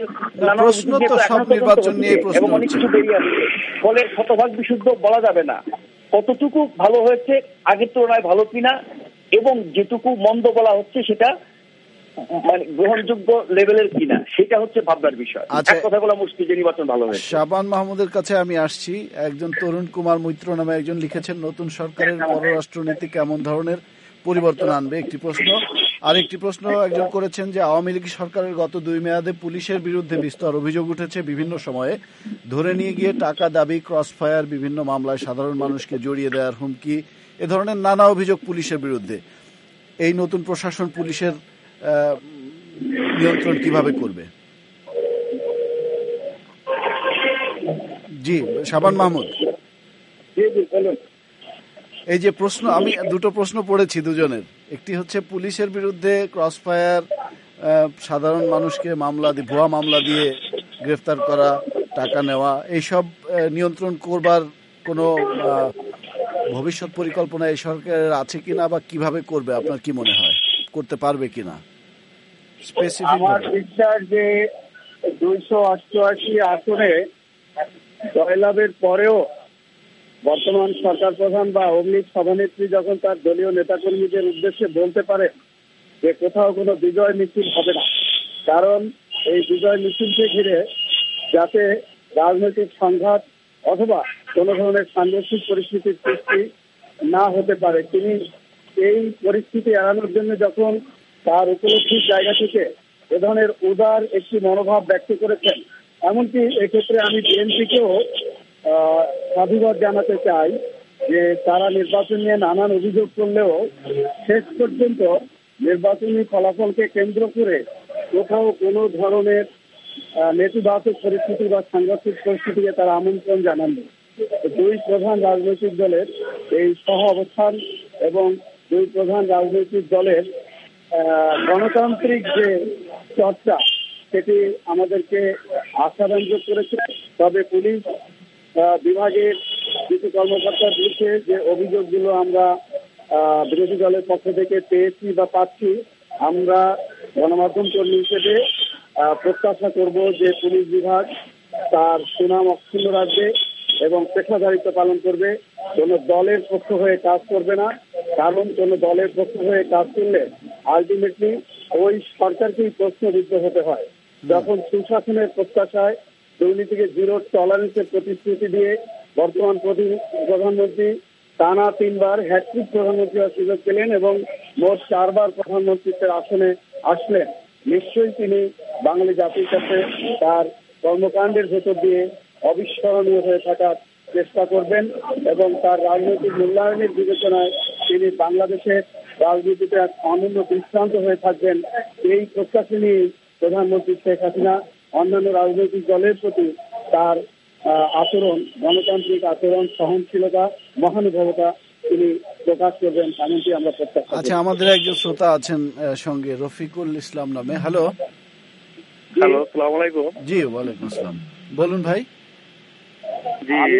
এবং অনেক কিছু বেরিয়ে আসছে। ফলে শতভাগ বিশুদ্ধ বলা যাবে না। কতটুকু ভালো হয়েছে আগের তুলনায় ভালো কিনা, এবং যেটুকু মন্দ বলা হচ্ছে সেটা মানে গ্রহণযোগ্য লেভেলের কিনা, সেটা হচ্ছে ভাবনার বিষয়। এক কথা বলা মুশকিল যে নির্বাচন ভালো হয়েছে। শাবান মাহমুদের কাছে আমি আসছি। একজন তরুণ কুমার মৈত্র নামে একজন লিখেছেন, নতুন সরকারের পররাষ্ট্রনীতি কেমন ধরনের পরিবর্তন আনবে, একটি প্রশ্ন। আরেকটি প্রশ্ন একজন করেছেন যে আওয়ামী লীগ সরকারের গত দুই মেয়াদে পুলিশের বিরুদ্ধে বিস্তর অভিযোগ উঠেছে, বিভিন্ন সময়ে ধরে নিয়ে গিয়ে টাকা দাবি, ক্রস ফায়ার, বিভিন্ন মামলায় সাধারণ মানুষকে জড়িয়ে দেওয়ার হুমকি, এ ধরনের নানা অভিযোগ পুলিশের বিরুদ্ধে। এই নতুন প্রশাসন পুলিশের নিয়ন্ত্রণ কিভাবে করবে? জি শাবান মাহমুদ, এই যে প্রশ্ন, আমি দুটো প্রশ্ন পড়েছি দুজনের। একটি হচ্ছে পুলিশের বিরুদ্ধে ক্রস ফায়ার, সাধারণ মানুষকে মামলা দিয়ে, ভুয়া মামলা দিয়ে গ্রেফতার করা, টাকা নেওয়া, এইসব নিয়ন্ত্রণ করবার কোনো ভবিষ্যৎ পরিকল্পনা এই সরকারের আছে কিনা, বা কিভাবে করবে আপনার কি মনে হয়, করতে পারবে কিনা? আমার বিশ্বাস যে দুইশো অষ্টআশি আসনে জয়লাভের পরেও বর্তমান সরকার প্রধান বা অগ্নি সভানেত্রী যখন তার দলীয় নেতাকর্মীদের উদ্দেশ্যে বলতে পারে যে কোথাও কোনো বিজয় মিছিল হবে না, কারণ এই বিজয় মিছিলকে ঘিরে যাতে রাজনৈতিক সংঘাত অথবা কোনো ধরনের সাংঘর্ষিক পরিস্থিতির সৃষ্টি না হতে পারে, তিনি এই পরিস্থিতি এড়ানোর জন্য যখন তার উপলব্ধির জায়গা থেকে এ ধরনের উদার একটি মনোভাব ব্যক্ত করেছেন, এমনকি এক্ষেত্রে আমি বিএনপিকেও সাধুবাদ জানাতে চাই যে তারা নির্বাচন নিয়ে নানান অভিযোগ করলেও শেষ পর্যন্ত নির্বাচনী ফলাফলকে কেন্দ্র করে কোথাও কোনো ধরনের নেতিবাচক পরিস্থিতি বা সাংঘর্ষিক পরিস্থিতিকে তারা আমন্ত্রণ জানাননি। দুই প্রধান রাজনৈতিক দলের এই সহ অবস্থান এবং দুই প্রধান রাজনৈতিক দলের গণতান্ত্রিক যে চর্চা, সেটি আমাদেরকে আশাব্যঞ্জক করেছে। তবে পুলিশ বিভাগের কিছু কর্মকর্তার বিরুদ্ধে যে অভিযোগগুলো আমরা বিরোধী দলের পক্ষ থেকে পেয়েছি বা পাচ্ছি, আমরা গণমাধ্যম কর্মী হিসেবে প্রত্যাশা করব যে পুলিশ বিভাগ তার সুনাম অক্ষুণ্ণ রাখবে এবং পেশাদারিত্ব পালন করবে। কোন দলের পক্ষ হয়ে কাজ করবে না, কারণ কোন দলের পক্ষ হয়ে কাজ করলে আলটিমেটলি ওই সরকারকেই প্রশ্নবিদ্ধ হতে হয়। যখন সুশাসনের প্রত্যাশায় দুর্নীতিকে জিরো টলারেন্সের প্রতিশ্রুতি দিয়ে বর্তমান প্রধানমন্ত্রী টানা তিনবার হ্যাট্রিক প্রধানমন্ত্রী হওয়ার সুযোগ পেলেন এবং মোট চারবার প্রধানমন্ত্রীত্বের আসনে আসলেন, নিশ্চয়ই তিনি বাঙালি জাতির কাছে তার কর্মকাণ্ডের ভেতর দিয়ে অবিস্মরণীয় হয়ে থাকার চেষ্টা করবেন এবং তার রাজনৈতিক মূল্যায়নের বিবেচনায় তিনি বাংলাদেশের রাজনীতিতে এক অনন্য দৃষ্টান্ত হয়ে থাকবেন। এই প্রত্যাশা নিয়ে প্রধানমন্ত্রী শেখ হাসিনা অন্যান্য রাজনৈতিক দলের প্রতি তার আচরণ, গণতান্ত্রিক আচরণ, সহনশীলতা, মহানুভবতা তিনি প্রকাশ করবেন এমনটি আমরা প্রত্যাশা করি। আচ্ছা, আমাদের একজন শ্রোতা আছেন সঙ্গে, রফিকুল ইসলাম নামে। হ্যালো হ্যালো, আসসালামু আলাইকুম। জি, ওয়ালাইকুম আসসালাম, বলুন ভাই। আমি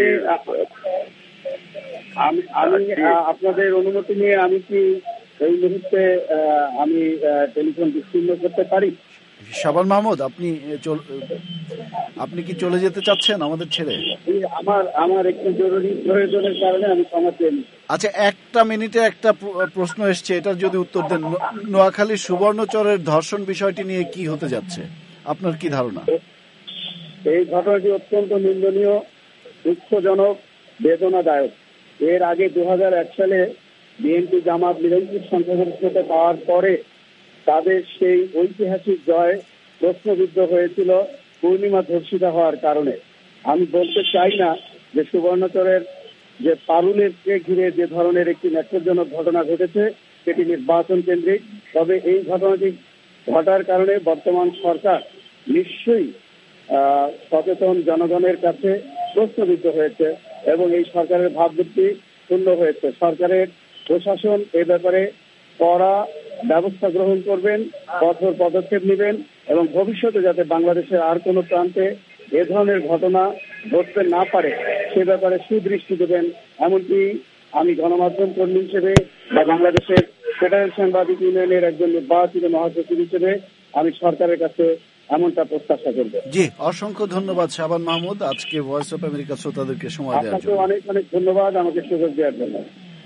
আমি আমি আপনাদের অনুমতি নিয়ে আমি কি এই মুহূর্তে আমি টেলিফোন বিচ্ছিন্ন করতে পারি? শাবান মাহমুদ, আপনি আপনি কি চলে যেতে চাচ্ছেন আমাদের ছেড়ে? আমার আমার একটু জরুরি প্রয়োজনের কারণে আমি ক্ষমা চেয়ে। আচ্ছা, একটা মিনিটে একটা প্রশ্ন এসছে, এটার যদি উত্তর দেন। নোয়াখালীর সুবর্ণচরের ধর্ষণ বিষয়টি নিয়ে কি হতে যাচ্ছে, আপনার কি ধারণা? এই ঘটনাটি অত্যন্ত নিন্দনীয়, দুঃখজনক, বেদনাদায়ক। এর আগে দু হাজার এক সালে বিএনপি জামাত নিরঙ্কুশ সংখ্যাগরিষ্ঠতা পাওয়ার পরে তাদের সেই ঐতিহাসিক জয় প্রশ্নবিদ্ধ হয়েছিল পূর্ণিমা ধর্ষিতা হওয়ার কারণে। আমি বলতে চাই না যে সুবর্ণচরের যে পারুলেরকে ঘিরে যে ধরনের একটি ন্যাক্কারজনক ঘটনা ঘটেছে সেটি নির্বাচন কেন্দ্রিক, তবে এই ঘটনাটি ঘটার কারণে বর্তমান সরকার নিশ্চয়ই সচেতন জনগণের কাছে প্রশ্নবিদ্ধ হয়েছে এবং এই সরকারের ভাবমূর্তি শূন্য হয়েছে। সরকারের প্রশাসন এ ব্যাপারে কড়া ব্যবস্থা গ্রহণ করবেন, কঠোর পদক্ষেপ নেবেন এবং ভবিষ্যতে যাতে বাংলাদেশের আর কোনো প্রান্তে এ ধরনের ঘটনা ঘটতে না পারে সে ব্যাপারে সুদৃষ্টি দেবেন। এমনকি আমি গণমাধ্যম কর্মী হিসেবে বা বাংলাদেশের ফেডারেল সাংবাদিক ইউনিয়নের একজন নির্বাচিত মহাসচিব হিসেবে আমি সরকারের কাছে এমনটা প্রত্যাশা করব। জি, অসংখ্য ধন্যবাদ শাবান মাহমুদ, আজকে ভয়েস অফ আমেরিকা শ্রোতাদেরকে সময় দেওয়ার জন্য। অনেক অনেক ধন্যবাদ আমাকে সুযোগ দেওয়ার জন্য।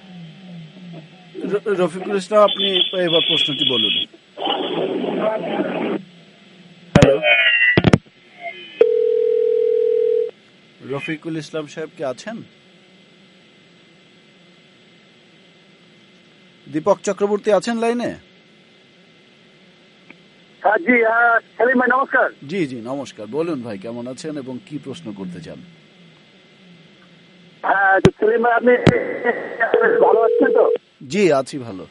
রফিকুল ইসলাম, আপনি এবার প্রশ্নটি বলুন। রফিকুল ইসলাম সাহেব কি আছেন? দীপক চক্রবর্তী আছেন লাইনে? জি সেলিম ভাই নমস্কার। জি জি নমস্কার, বলুন ভাই, কেমন আছেন এবং কি প্রশ্ন করতে চান? হ্যাঁ সেলিম ভাই, আপনি ভালো আছেন তো? জি আছি ভালো।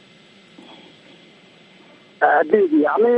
জি জি আমি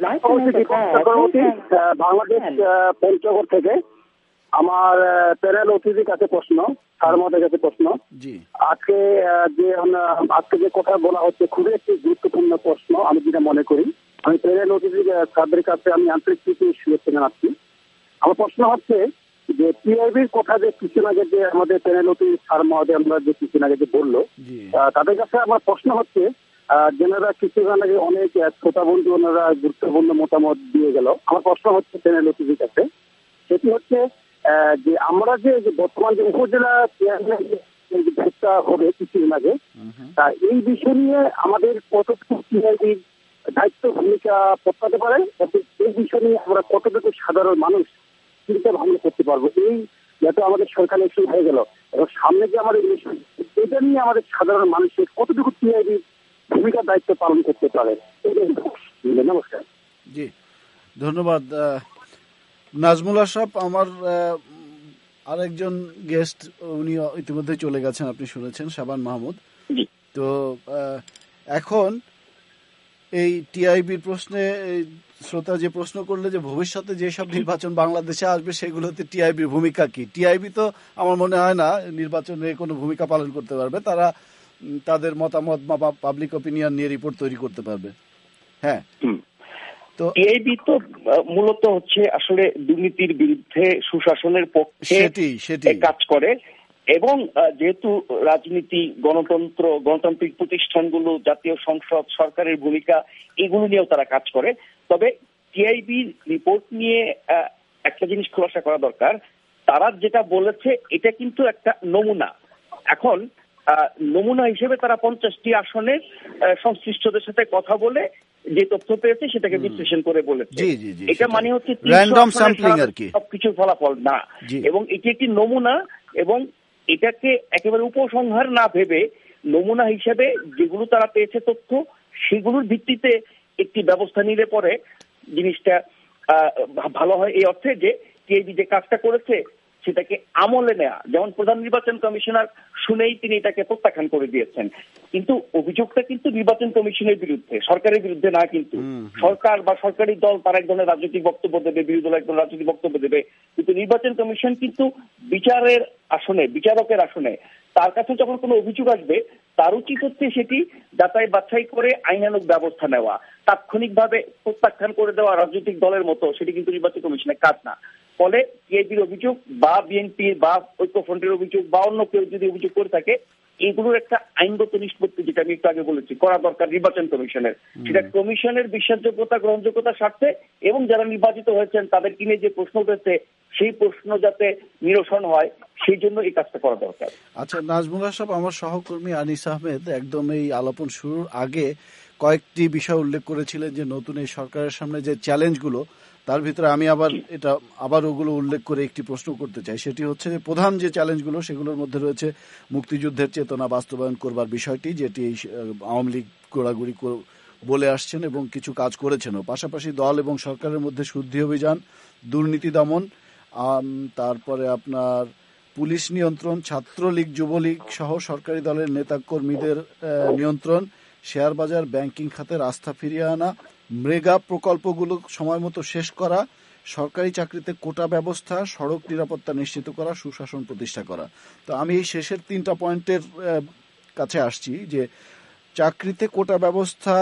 বাংলাদেশ পঞ্চগড় থেকে। আমার প্যানেল অতিথির কাছে প্রশ্ন, তার মধ্যে কাছে প্রশ্ন। আজকে যে আজকে যে কথা বলা হচ্ছে খুবই একটি গুরুত্বপূর্ণ প্রশ্ন আমি যেটা মনে করি। আমি প্যানেল অতিথি তাদের কাছে আমি আন্তরিক শুভেচ্ছা জানাচ্ছি। আমার প্রশ্ন হচ্ছে যে টিআইবির কথা যে কিছুদিন আগে যে আমাদের প্যানেল অতিথি স্যার মহোদয় আমরা যে কিছুদিন আগে যে বললো, তাদের কাছে আমার প্রশ্ন হচ্ছে যেনারা কিছুদিন আগে অনেক শ্রোতা বন্ধু ওনারা গুরুত্বপূর্ণ মতামত দিয়ে গেল। আমার প্রশ্ন হচ্ছে প্যানেল অতিথির কাছে, সেটি হচ্ছে যে আমরা যে বর্তমান যে উপজেলা চেয়ারম্যান হবে কিছুদিন আগে, তা এই বিষয় নিয়ে আমাদের কতটুকু টিআইবির দায়িত্ব ভূমিকা প্রত্যাতে পারে, এই বিষয় নিয়ে আমরা কতটুকু সাধারণ মানুষ চিন্তা ভাবনা করতে পারবো। এই যাতে আমাদের সরকার ইস্যু হয়ে গেল এবং সামনে যে আমাদের এটা নিয়ে আমাদের সাধারণ মানুষের কতটুকু টিআইবির ভূমিকা দায়িত্ব পালন করতে পারে। নমস্কার। জি ধন্যবাদ নাজমুল আশরাফ। আমার আরেকজন গেস্ট উনি ইতিমধ্যে চলে গেছেন, আপনি শুনেছেন, শাবান মাহমুদ। তো এখন এই টিআইবির প্রশ্নে শ্রোতা যে প্রশ্ন করলে যে ভবিষ্যতে যেসব নির্বাচন বাংলাদেশে আসবে সেগুলোতে টিআইবির ভূমিকা কি, টিআইবি তো আমার মনে হয় না নির্বাচনে কোনো ভূমিকা পালন করতে পারবে। তারা তাদের মতামত বা পাবলিক অপিনিয়ন নিয়ে রিপোর্ট তৈরি করতে পারবে। হ্যাঁ, তো টিআইবি তো মূলত হচ্ছে আসলে দুর্নীতির বিরুদ্ধে সুশাসনের পক্ষে কাজ করে এবং যেহেতু রাজনীতি, গণতন্ত্র, গণতান্ত্রিক প্রতিষ্ঠানগুলো, জাতীয় সংসদ, সরকারের ভূমিকা, এগুলো নিয়েও তারা কাজ করে। তবে টিআইবির রিপোর্ট নিয়ে একটা জিনিস খোলাসা করা দরকার, তারা যেটা বলেছে এটা কিন্তু একটা নমুনা। এখন নমুনা হিসেবে তারা পঞ্চাশটি আসনের সংশ্লিষ্টদের সাথে কথা বলে যে তথ্য পেয়েছে সেটাকে বিশ্লেষণ করে বলেছে। এটা মানে হচ্ছে সবকিছুর ফলাফল না, এবং এটি একটি নমুনা এবং এটাকে একেবারে উপসংহার না ভেবে নমুনা হিসেবে যেগুলো তারা পেয়েছে তথ্য সেগুলোর ভিত্তিতে একটি ব্যবস্থা নিলে পরে জিনিসটা ভালো হয়। এই অর্থে যে টিআইবি যে কাজটা করেছে সেটাকে আমলে নেওয়া। যেমন প্রধান নির্বাচন কমিশনার শুনেই তিনি এটাকে প্রত্যাখ্যান করে দিয়েছেন, কিন্তু অভিযোগটা কিন্তু নির্বাচন কমিশনের বিরুদ্ধে, সরকারের বিরুদ্ধে না। কিন্তু সরকার বা সরকারি দল তারা এক ধরনের রাজনৈতিক বক্তব্য দেবে, বিরোধী দল এক ধরনের রাজনৈতিক বক্তব্য দেবে, কিন্তু নির্বাচন কমিশন কিন্তু বিচারের আসনে, বিচারকের আসনে তার কাছে যখন কোনো অভিযোগ আসবে তার উচিত হচ্ছে সেটি যাচাই বাছাই করে আইনানুগ ব্যবস্থা নেওয়া। তাৎক্ষণিকভাবে প্রত্যাখ্যান করে দেওয়া রাজনৈতিক দলের মতো সেটি কিন্তু নির্বাচন কমিশনের কাজ না। ফলে টিআইবির অভিযোগ বা বিএনপি বা ঐক্যফ্রন্টের অভিযোগ বা অন্য কেউ যদি অভিযোগ করে থাকে, এগুলোর একটা আইনগত নিষ্পত্তি, যেটা আমি একটু আগে বলেছি, করা দরকার নির্বাচন কমিশনের। সেটা কমিশনের বিশ্বাসযোগ্যতা, গ্রহণযোগ্যতার স্বার্থে এবং যারা নির্বাচিত হয়েছেন তাদেরকে নিয়ে যে প্রশ্ন উঠেছে সেই প্রশ্ন যাতে নিরসন হয় সেই জন্য এই কাজটা করা দরকার। আচ্ছা নাজমুল সাহেব, আমার সহকর্মী আনিস আহমেদ একদম এই আলাপন শুরুর আগে কয়েকটি বিষয় উল্লেখ করেছিলেন যে নতুন এই সরকারের সামনে যে চ্যালেঞ্জগুলো, তার ভিতরে আমি আবার এটা আবার ওগুলো উল্লেখ করে একটি প্রশ্ন করতে চাই। সেটি হচ্ছে যে প্রধান যে চ্যালেঞ্জগুলো সেগুলোর মধ্যে রয়েছে মুক্তিযুদ্ধের চেতনা বাস্তবায়ন করবার বিষয়টি, যেটি আওয়ামী লীগ গোড়াগুড়ি বলে আসছেন এবং কিছু কাজ করেছেন। পাশাপাশি দল এবং সরকারের মধ্যে শুদ্ধি অভিযান, দুর্নীতি দমন, তারপরে আপনার পুলিশ নিয়ন্ত্রণ, ছাত্রলীগ যুবলীগ সহ সরকারি দলের নেতা কর্মীদের নিয়ন্ত্রণ, শেয়ার বাজার ব্যাংকিং খাতের আস্থা ফিরিয়ে আনা, মেগা প্রকল্পগুলো সময় মতো শেষ করা, সরকারি চাকরিতে কোটা ব্যবস্থা, সড়ক নিরাপত্তা নিশ্চিত করা, সুশাসন প্রতিষ্ঠা করা। তো আমি এই শেষের তিনটা পয়েন্টের কাছে আসছি যে চাকরিতে কোটা ব্যবস্থা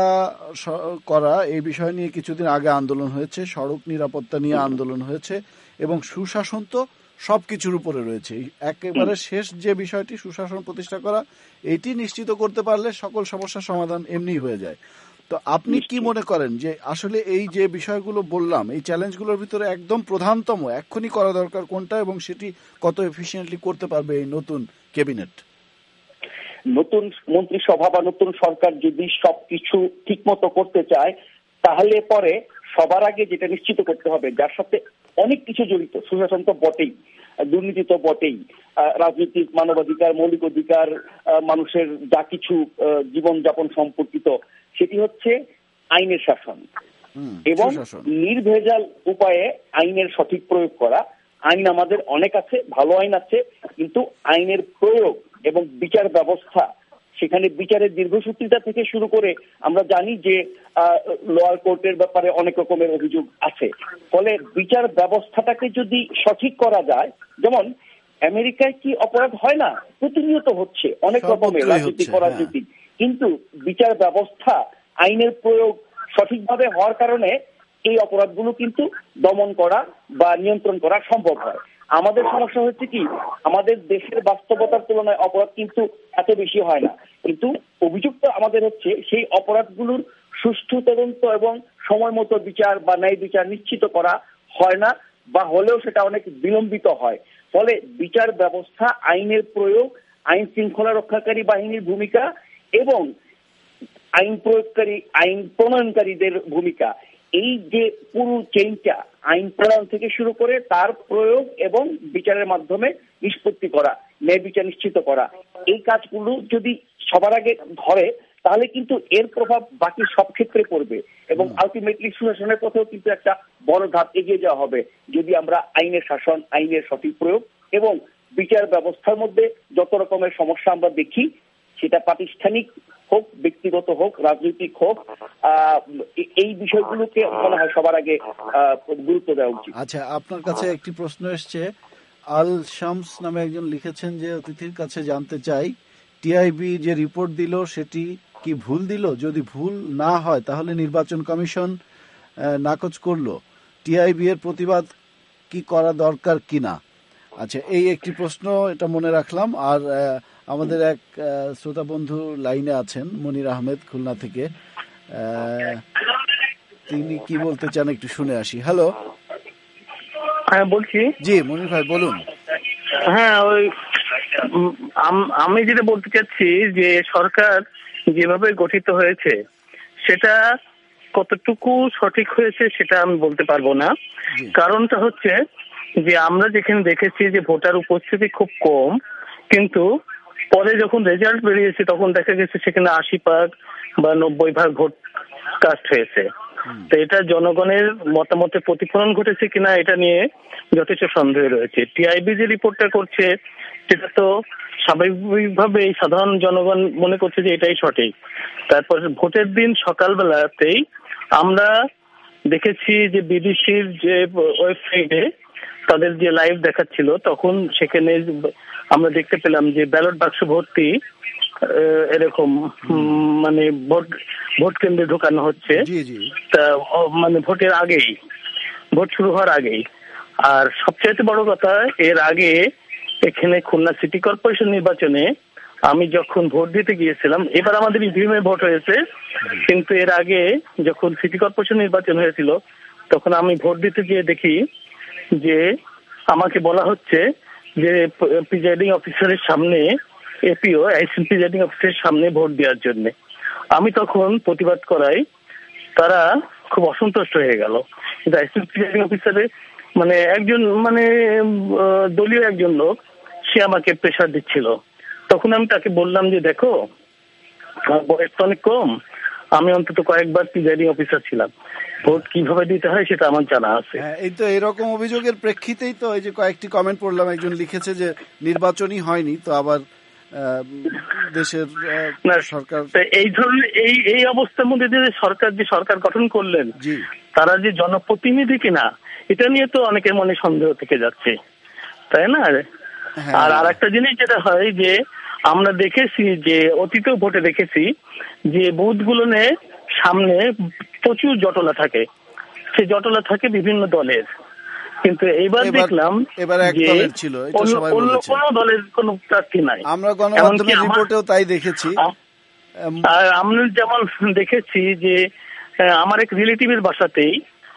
করা এই বিষয় নিয়ে কিছুদিন আগে আন্দোলন হয়েছে, সড়ক নিরাপত্তা নিয়ে আন্দোলন হয়েছে এবং সুশাসন তো সবকিছুর উপরে রয়েছে। একেবারে শেষ যে বিষয়টি সুশাসন প্রতিষ্ঠা করা, এটি নিশ্চিত করতে পারলে সকল সমস্যার সমাধান এমনি হয়ে যায়। তো আপনি কি মনে করেন যে আসলে এই যে বিষয়গুলো বললাম, এই চ্যালেঞ্জগুলোর ভিতরে একদম প্রধানতম এক্ষুনি করা দরকার কোনটা এবং সেটি কত এফিশিয়েন্টলি করতে পারবে এই নতুন ক্যাবিনেট? নতুন মন্ত্রিসভা বা নতুন সরকার যদি সবকিছু ঠিক মতো করতে চায় তাহলে পরে সবার আগে যেটা নিশ্চিত করতে হবে, যার সাথে অনেক কিছু জড়িত, সুশাসন তো বটেই, দুর্নীতি তো বটেই, রাজনৈতিক মানবাধিকার, মৌলিক অধিকার, মানুষের যা কিছু জীবনযাপন সম্পর্কিত, সেটি হচ্ছে আইনের শাসন এবং নির্ভেজাল উপায়ে আইনের সঠিক প্রয়োগ করা। আইন আমাদের অনেক আছে, ভালো আইন আছে, কিন্তু আইনের প্রয়োগ এবং বিচার ব্যবস্থা, সেখানে বিচারের দীর্ঘসূত্রিতা থেকে শুরু করে আমরা জানি যে লোয়ার কোর্টের ব্যাপারে অনেক রকমের অভিযোগ আছে। ফলে বিচার ব্যবস্থাটাকে যদি সঠিক করা যায়, যেমন আমেরিকায় কি অপরাধ হয় না, প্রতিনিয়ত হচ্ছে অনেক রকমের রাজনীতি অরাজনীতি, কিন্তু বিচার ব্যবস্থা, আইনের প্রয়োগ সঠিকভাবে হওয়ার কারণে এই অপরাধগুলো কিন্তু দমন করা বা নিয়ন্ত্রণ করা সম্ভব হয়। আমাদের সমস্যা হচ্ছে কি, আমাদের দেশের বাস্তবতার তুলনায় অপরাধ কিন্তু এত বেশি হয় না, কিন্তু অভিযোগ তো আমাদের হচ্ছে সেই অপরাধগুলোর সুষ্ঠু তদন্ত এবং সময় মতো বিচার বা ন্যায় বিচার নিশ্চিত করা হয় না, বা হলেও সেটা অনেক বিলম্বিত হয়। ফলে বিচার ব্যবস্থা, আইনের প্রয়োগ, আইন শৃঙ্খলা রক্ষাকারী বাহিনীর ভূমিকা এবং আইন প্রয়োগকারী, আইন প্রণয়নকারীদের ভূমিকা, এই যে পুরো চেইনটা, আইন প্রণয়ন থেকে শুরু করে তার প্রয়োগ এবং বিচারের মাধ্যমে নিষ্পত্তি করা, ন্যায় বিচার নিশ্চিত করা, এই কাজগুলো যদি সবার আগে ধরে তাহলে কিন্তু এর প্রভাব বাকি সব ক্ষেত্রে পড়বে এবং আলটিমেটলি সুশাসনের পথেও কিন্তু একটা বড় ধাপ এগিয়ে যাওয়া হবে যদি আমরা আইনের শাসন, আইনের সঠিক প্রয়োগ এবং বিচার ব্যবস্থার মধ্যে যত রকমের সমস্যা আমরা দেখি, সেটা প্রাতিষ্ঠানিক হোক, ব্যক্তিগত হোক, রাজনৈতিক হোক, এই বিষয়গুলোকে মনে হয় সবার আগে গুরুত্ব দেওয়া উচিত। আচ্ছা, আপনার কাছে একটি প্রশ্ন এসছে। আল শামস নামে একজন লিখেছেন যে অতিথির কাছে জানতে চাই, টিআইবি যে রিপোর্ট দিল সেটি কি ভুল দিল? যদি ভুল না হয় তাহলে নির্বাচন কমিশন নাকচ করলো, টিআইবি এর প্রতিবাদ কি করা দরকার কিনা? আচ্ছা, এই একটি প্রশ্ন, এটা মনে রাখলাম। আর আমাদের এক শ্রোতা বন্ধু লাইনে আছেন, মনির আহমেদ খুলনা থেকে, তিনি কি বলতে চান একটু শুনে আসি। হ্যালো, হ্যাঁ বলছি। জি মনির ভাই বলুন। হ্যাঁ, ওই আমি যেটা বলতে চাচ্ছি যে সরকার যেভাবে গঠিত হয়েছে সেটা কতটুকু সঠিক হয়েছে সেটা আমি বলতে পারবো না। কারণটা হচ্ছে যে আমরা যেখানে দেখেছি যে ভোটার উপস্থিতি খুব কম, কিন্তু পরে যখন রেজাল্ট বেরিয়েছে তখন দেখা গেছে সেখানে আশি ভাগ বা নব্বই ভাগ ভোট কাস্ট হয়েছে। তো এটা জনগণের মতামতে প্রতিফলন ঘটেছে কিনা এটা নিয়ে যথেষ্ট সন্দেহ রয়েছে। টিআইবি যে রিপোর্টটা করছে সেটা তো স্বাভাবিকভাবে সাধারণ জনগণ মনে করছে যে এটাই সঠিক। তারপর ভোটের দিন সকালবেলাতেই আমরা দেখেছি যে বিবিসির যে ওয়েবসাইটে তাদের যে লাইভ দেখাচ্ছিল, তখন সেখানে আমরা দেখতে পেলাম যে ব্যালট বাক্স ভর্তি এরকম মানে ভোট ভোট কেন্দ্রে ঢোকানো হচ্ছে, তা মানে ভোটের আগেই, ভোট শুরু হওয়ার আগেই। আর সবচেয়ে বড় কথা, এর আগে এখানে খুলনা সিটি কর্পোরেশন নির্বাচনে আমি যখন ভোট দিতে গিয়েছিলাম, এবার আমাদের ইভিএমে ভোট হয়েছে, কিন্তু এর আগে যখন সিটি কর্পোরেশন নির্বাচন হয়েছিল তখন আমি ভোট দিতে গিয়ে দেখি যে আমাকে বলা হচ্ছে যে প্রিজাইডিং অফিসারের সামনে, এপিও অ্যাসিস্ট্যান্ট প্রিজাইডিং অফিসারের সামনে ভোট দেওয়ার জন্য। আমি তখন প্রতিবাদ করাই তারা খুব অসন্তুষ্ট হয়ে গেল। কিন্তু অ্যাসিস্ট্যান্ট প্রিজাইডিং অফিসারে মানে একজন মানে দলীয় একজন লোক, সে আমাকে প্রেশার দিচ্ছিল। তখন আমি তাকে বললাম যে দেখো, আমার বয়স তো অনেক কম, আমি অন্তত কয়েকবার প্রিজাইডিং অফিসার ছিলাম, ভোট কিভাবে দিতে হয় সেটা আমার জানা আছে। এই তো এরকম অভিযোগের প্রেক্ষিতেই তো এই যে কয়েকটি কমেন্ট পড়লাম, একজন লিখেছে যে নির্বাচনই হয়নি, তো আবার দেশের সরকার এই ধরনের এই এই অবস্থার মধ্যে যে সরকার যে সরকার গঠন করলেন, তারা যে জনপ্রতিনিধি কিনা এটা নিয়ে তো অনেকের মনে সন্দেহ থেকে যাচ্ছে, তাই না? আর আর একটা জিনিস যেটা হয় যে আমরা দেখেছি যে অতীতেও ভোটে দেখেছি যে বুথগুলো নিয়ে সামনে প্রচুর জটলা থাকে, সে জটলা থাকে বিভিন্ন দলের, কিন্তু এইবার দেখলাম এবার এক দলের ছিল, এটা সবাই বলেছে, কোনো দলের কোনো প্রার্থী নাই। আমরা গণমাধ্যমের রিপোর্টেও তাই দেখেছি। আর আমরা যেমন দেখেছি যে আমার এক রিলেটিভের বাসাতেই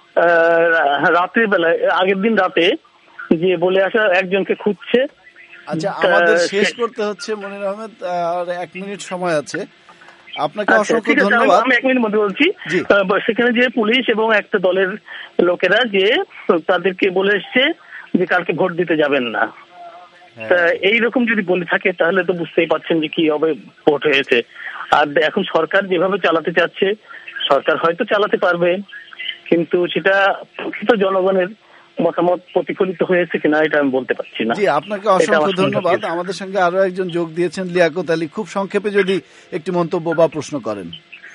রাতের বেলায়, আগের দিন রাতে যে বলে আসা একজনকে খুঁজছে। আচ্ছা, আমাদের শেষ করতে হচ্ছে মনির আহমেদ, আর এক মিনিট সময় আছে। আপনাকে অসংখ্য ধন্যবাদ। আমি এক মিনিট মধ্যে বলছি। সেখানে যে পুলিশ এবং একটা দলের লোকেরা যে তাদেরকে বলে এসছে যে কালকে ভোট দিতে যাবেন না। তা এইরকম যদি বলে থাকে তাহলে তো বুঝতেই পারছেন যে কি হবে ভোট হয়েছে। আর এখন সরকার যেভাবে চালাতে চাচ্ছে, সরকার হয়তো চালাতে পারবে, কিন্তু সেটা প্রকৃত জনগণের মতামত প্রতিফলিত হয়েছে কিনা এটা আমি বলতে পারছি না। জি, আপনাকে অসংখ্য ধন্যবাদ। আমাদের সঙ্গে আরো একজন যোগ দিয়েছেন, লিয়াকত আলী। খুব সংক্ষেপে যদি একটি মন্তব্য বা প্রশ্ন করেন।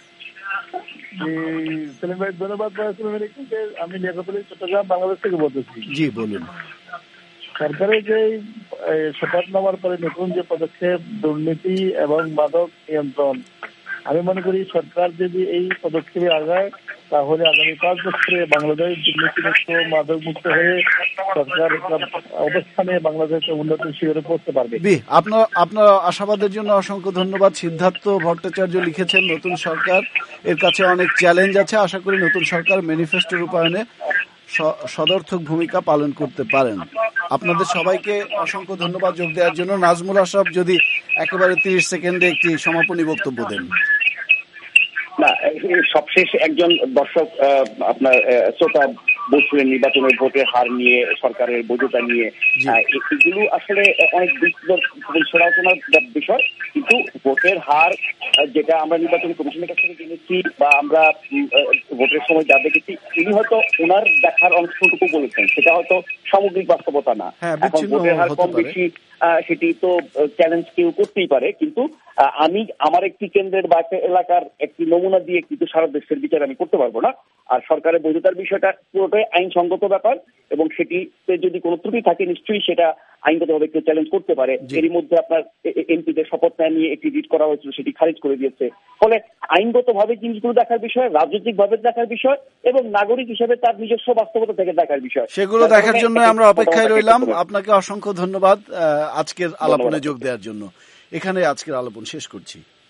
ধন্যবাদ। আমি লিয়াকত আলী, চট্টগ্রাম, বাংলাদেশ থেকে বলতেছি। জি বলুন। সরকারের যে শপথ নেওয়ার পরে নতুন যে পদক্ষেপ, দুর্নীতি এবং মাদক নিয়ন্ত্রণ, আমি মনে করি সরকার যদি এই পদক্ষেপে আগায় তাহলে আগামী পাঁচ বছরে বাংলাদেশ দুর্নীতিমুক্ত, মাদক মুক্ত হয়ে সরকার অবস্থানে বাংলাদেশের উন্নতির শিখরে পৌঁছতে পারবে। আপনার আপনার আশাবাদের জন্য অসংখ্য ধন্যবাদ। সিদ্ধার্থ ভট্টাচার্য লিখেছেন, নতুন সরকার এর কাছে অনেক চ্যালেঞ্জ আছে, আশা করি নতুন সরকার ম্যানিফেস্টো রূপায়ণে সদর্থক ভূমিকা পালন করতে পারেন। আপনাদের সবাইকে অসংখ্য ধন্যবাদ যোগ দেওয়ার জন্য। নাজমুল আশরাফ যদি একেবারে তিরিশ সেকেন্ডে একটি সমাপনী বক্তব্য দেন। না, সবশেষ একজন দর্শক আপনার শ্রোতা বলছিলেন নির্বাচনের ভোটের হার নিয়ে, সরকারের বৈধতা নিয়ে, এগুলো আসলে অনেক বিবেচনার বিষয়, কিন্তু ভোটের হার যেটা আমরা নির্বাচন কমিশনের কাছ থেকে জেনেছি বা আমরা ভোটের সময় যা দেখেছি, তিনি হয়তো ওনার দেখার অংশটুকু বলেছেন, সেটা হয়তো সামগ্রিক বাস্তবতা না। এখন ভোটের হার কম বেশি সেটি তো চ্যালেঞ্জ কেউ করতেই পারে, কিন্তু আমি আমার একটি কেন্দ্রের বা একটা এলাকার একটি নমুনা দিয়ে কিন্তু সারা দেশের বিচার আমি করতে পারবো না। আর সরকারের বৈধতার বিষয়টা পুরোটাই আইনসঙ্গত ব্যাপার, এবং সেটিতে যদি কোনো ত্রুটি থাকে নিশ্চয়ই সেটা আইনগতভাবে কেউ চ্যালেঞ্জ করতে পারে। এরই মধ্যে আপনার এমপিদের শপথ নেওয়া নিয়ে একটি রিট করা হয়েছিল, সেটি খারিজ করে দিয়েছে। ফলে আইনগতভাবে জিনিসগুলো দেখার বিষয়, রাজনৈতিকভাবে দেখার বিষয় এবং নাগরিক হিসেবে তার নিজস্ব বাস্তবতা থেকে দেখার বিষয়, সেগুলো দেখার জন্য আমরা অপেক্ষায় রইলাম। আপনাকে অসংখ্য ধন্যবাদ আজকের আলাপনে যোগ দেওয়ার জন্য। এখানে আজকের আলাপন শেষ করছি।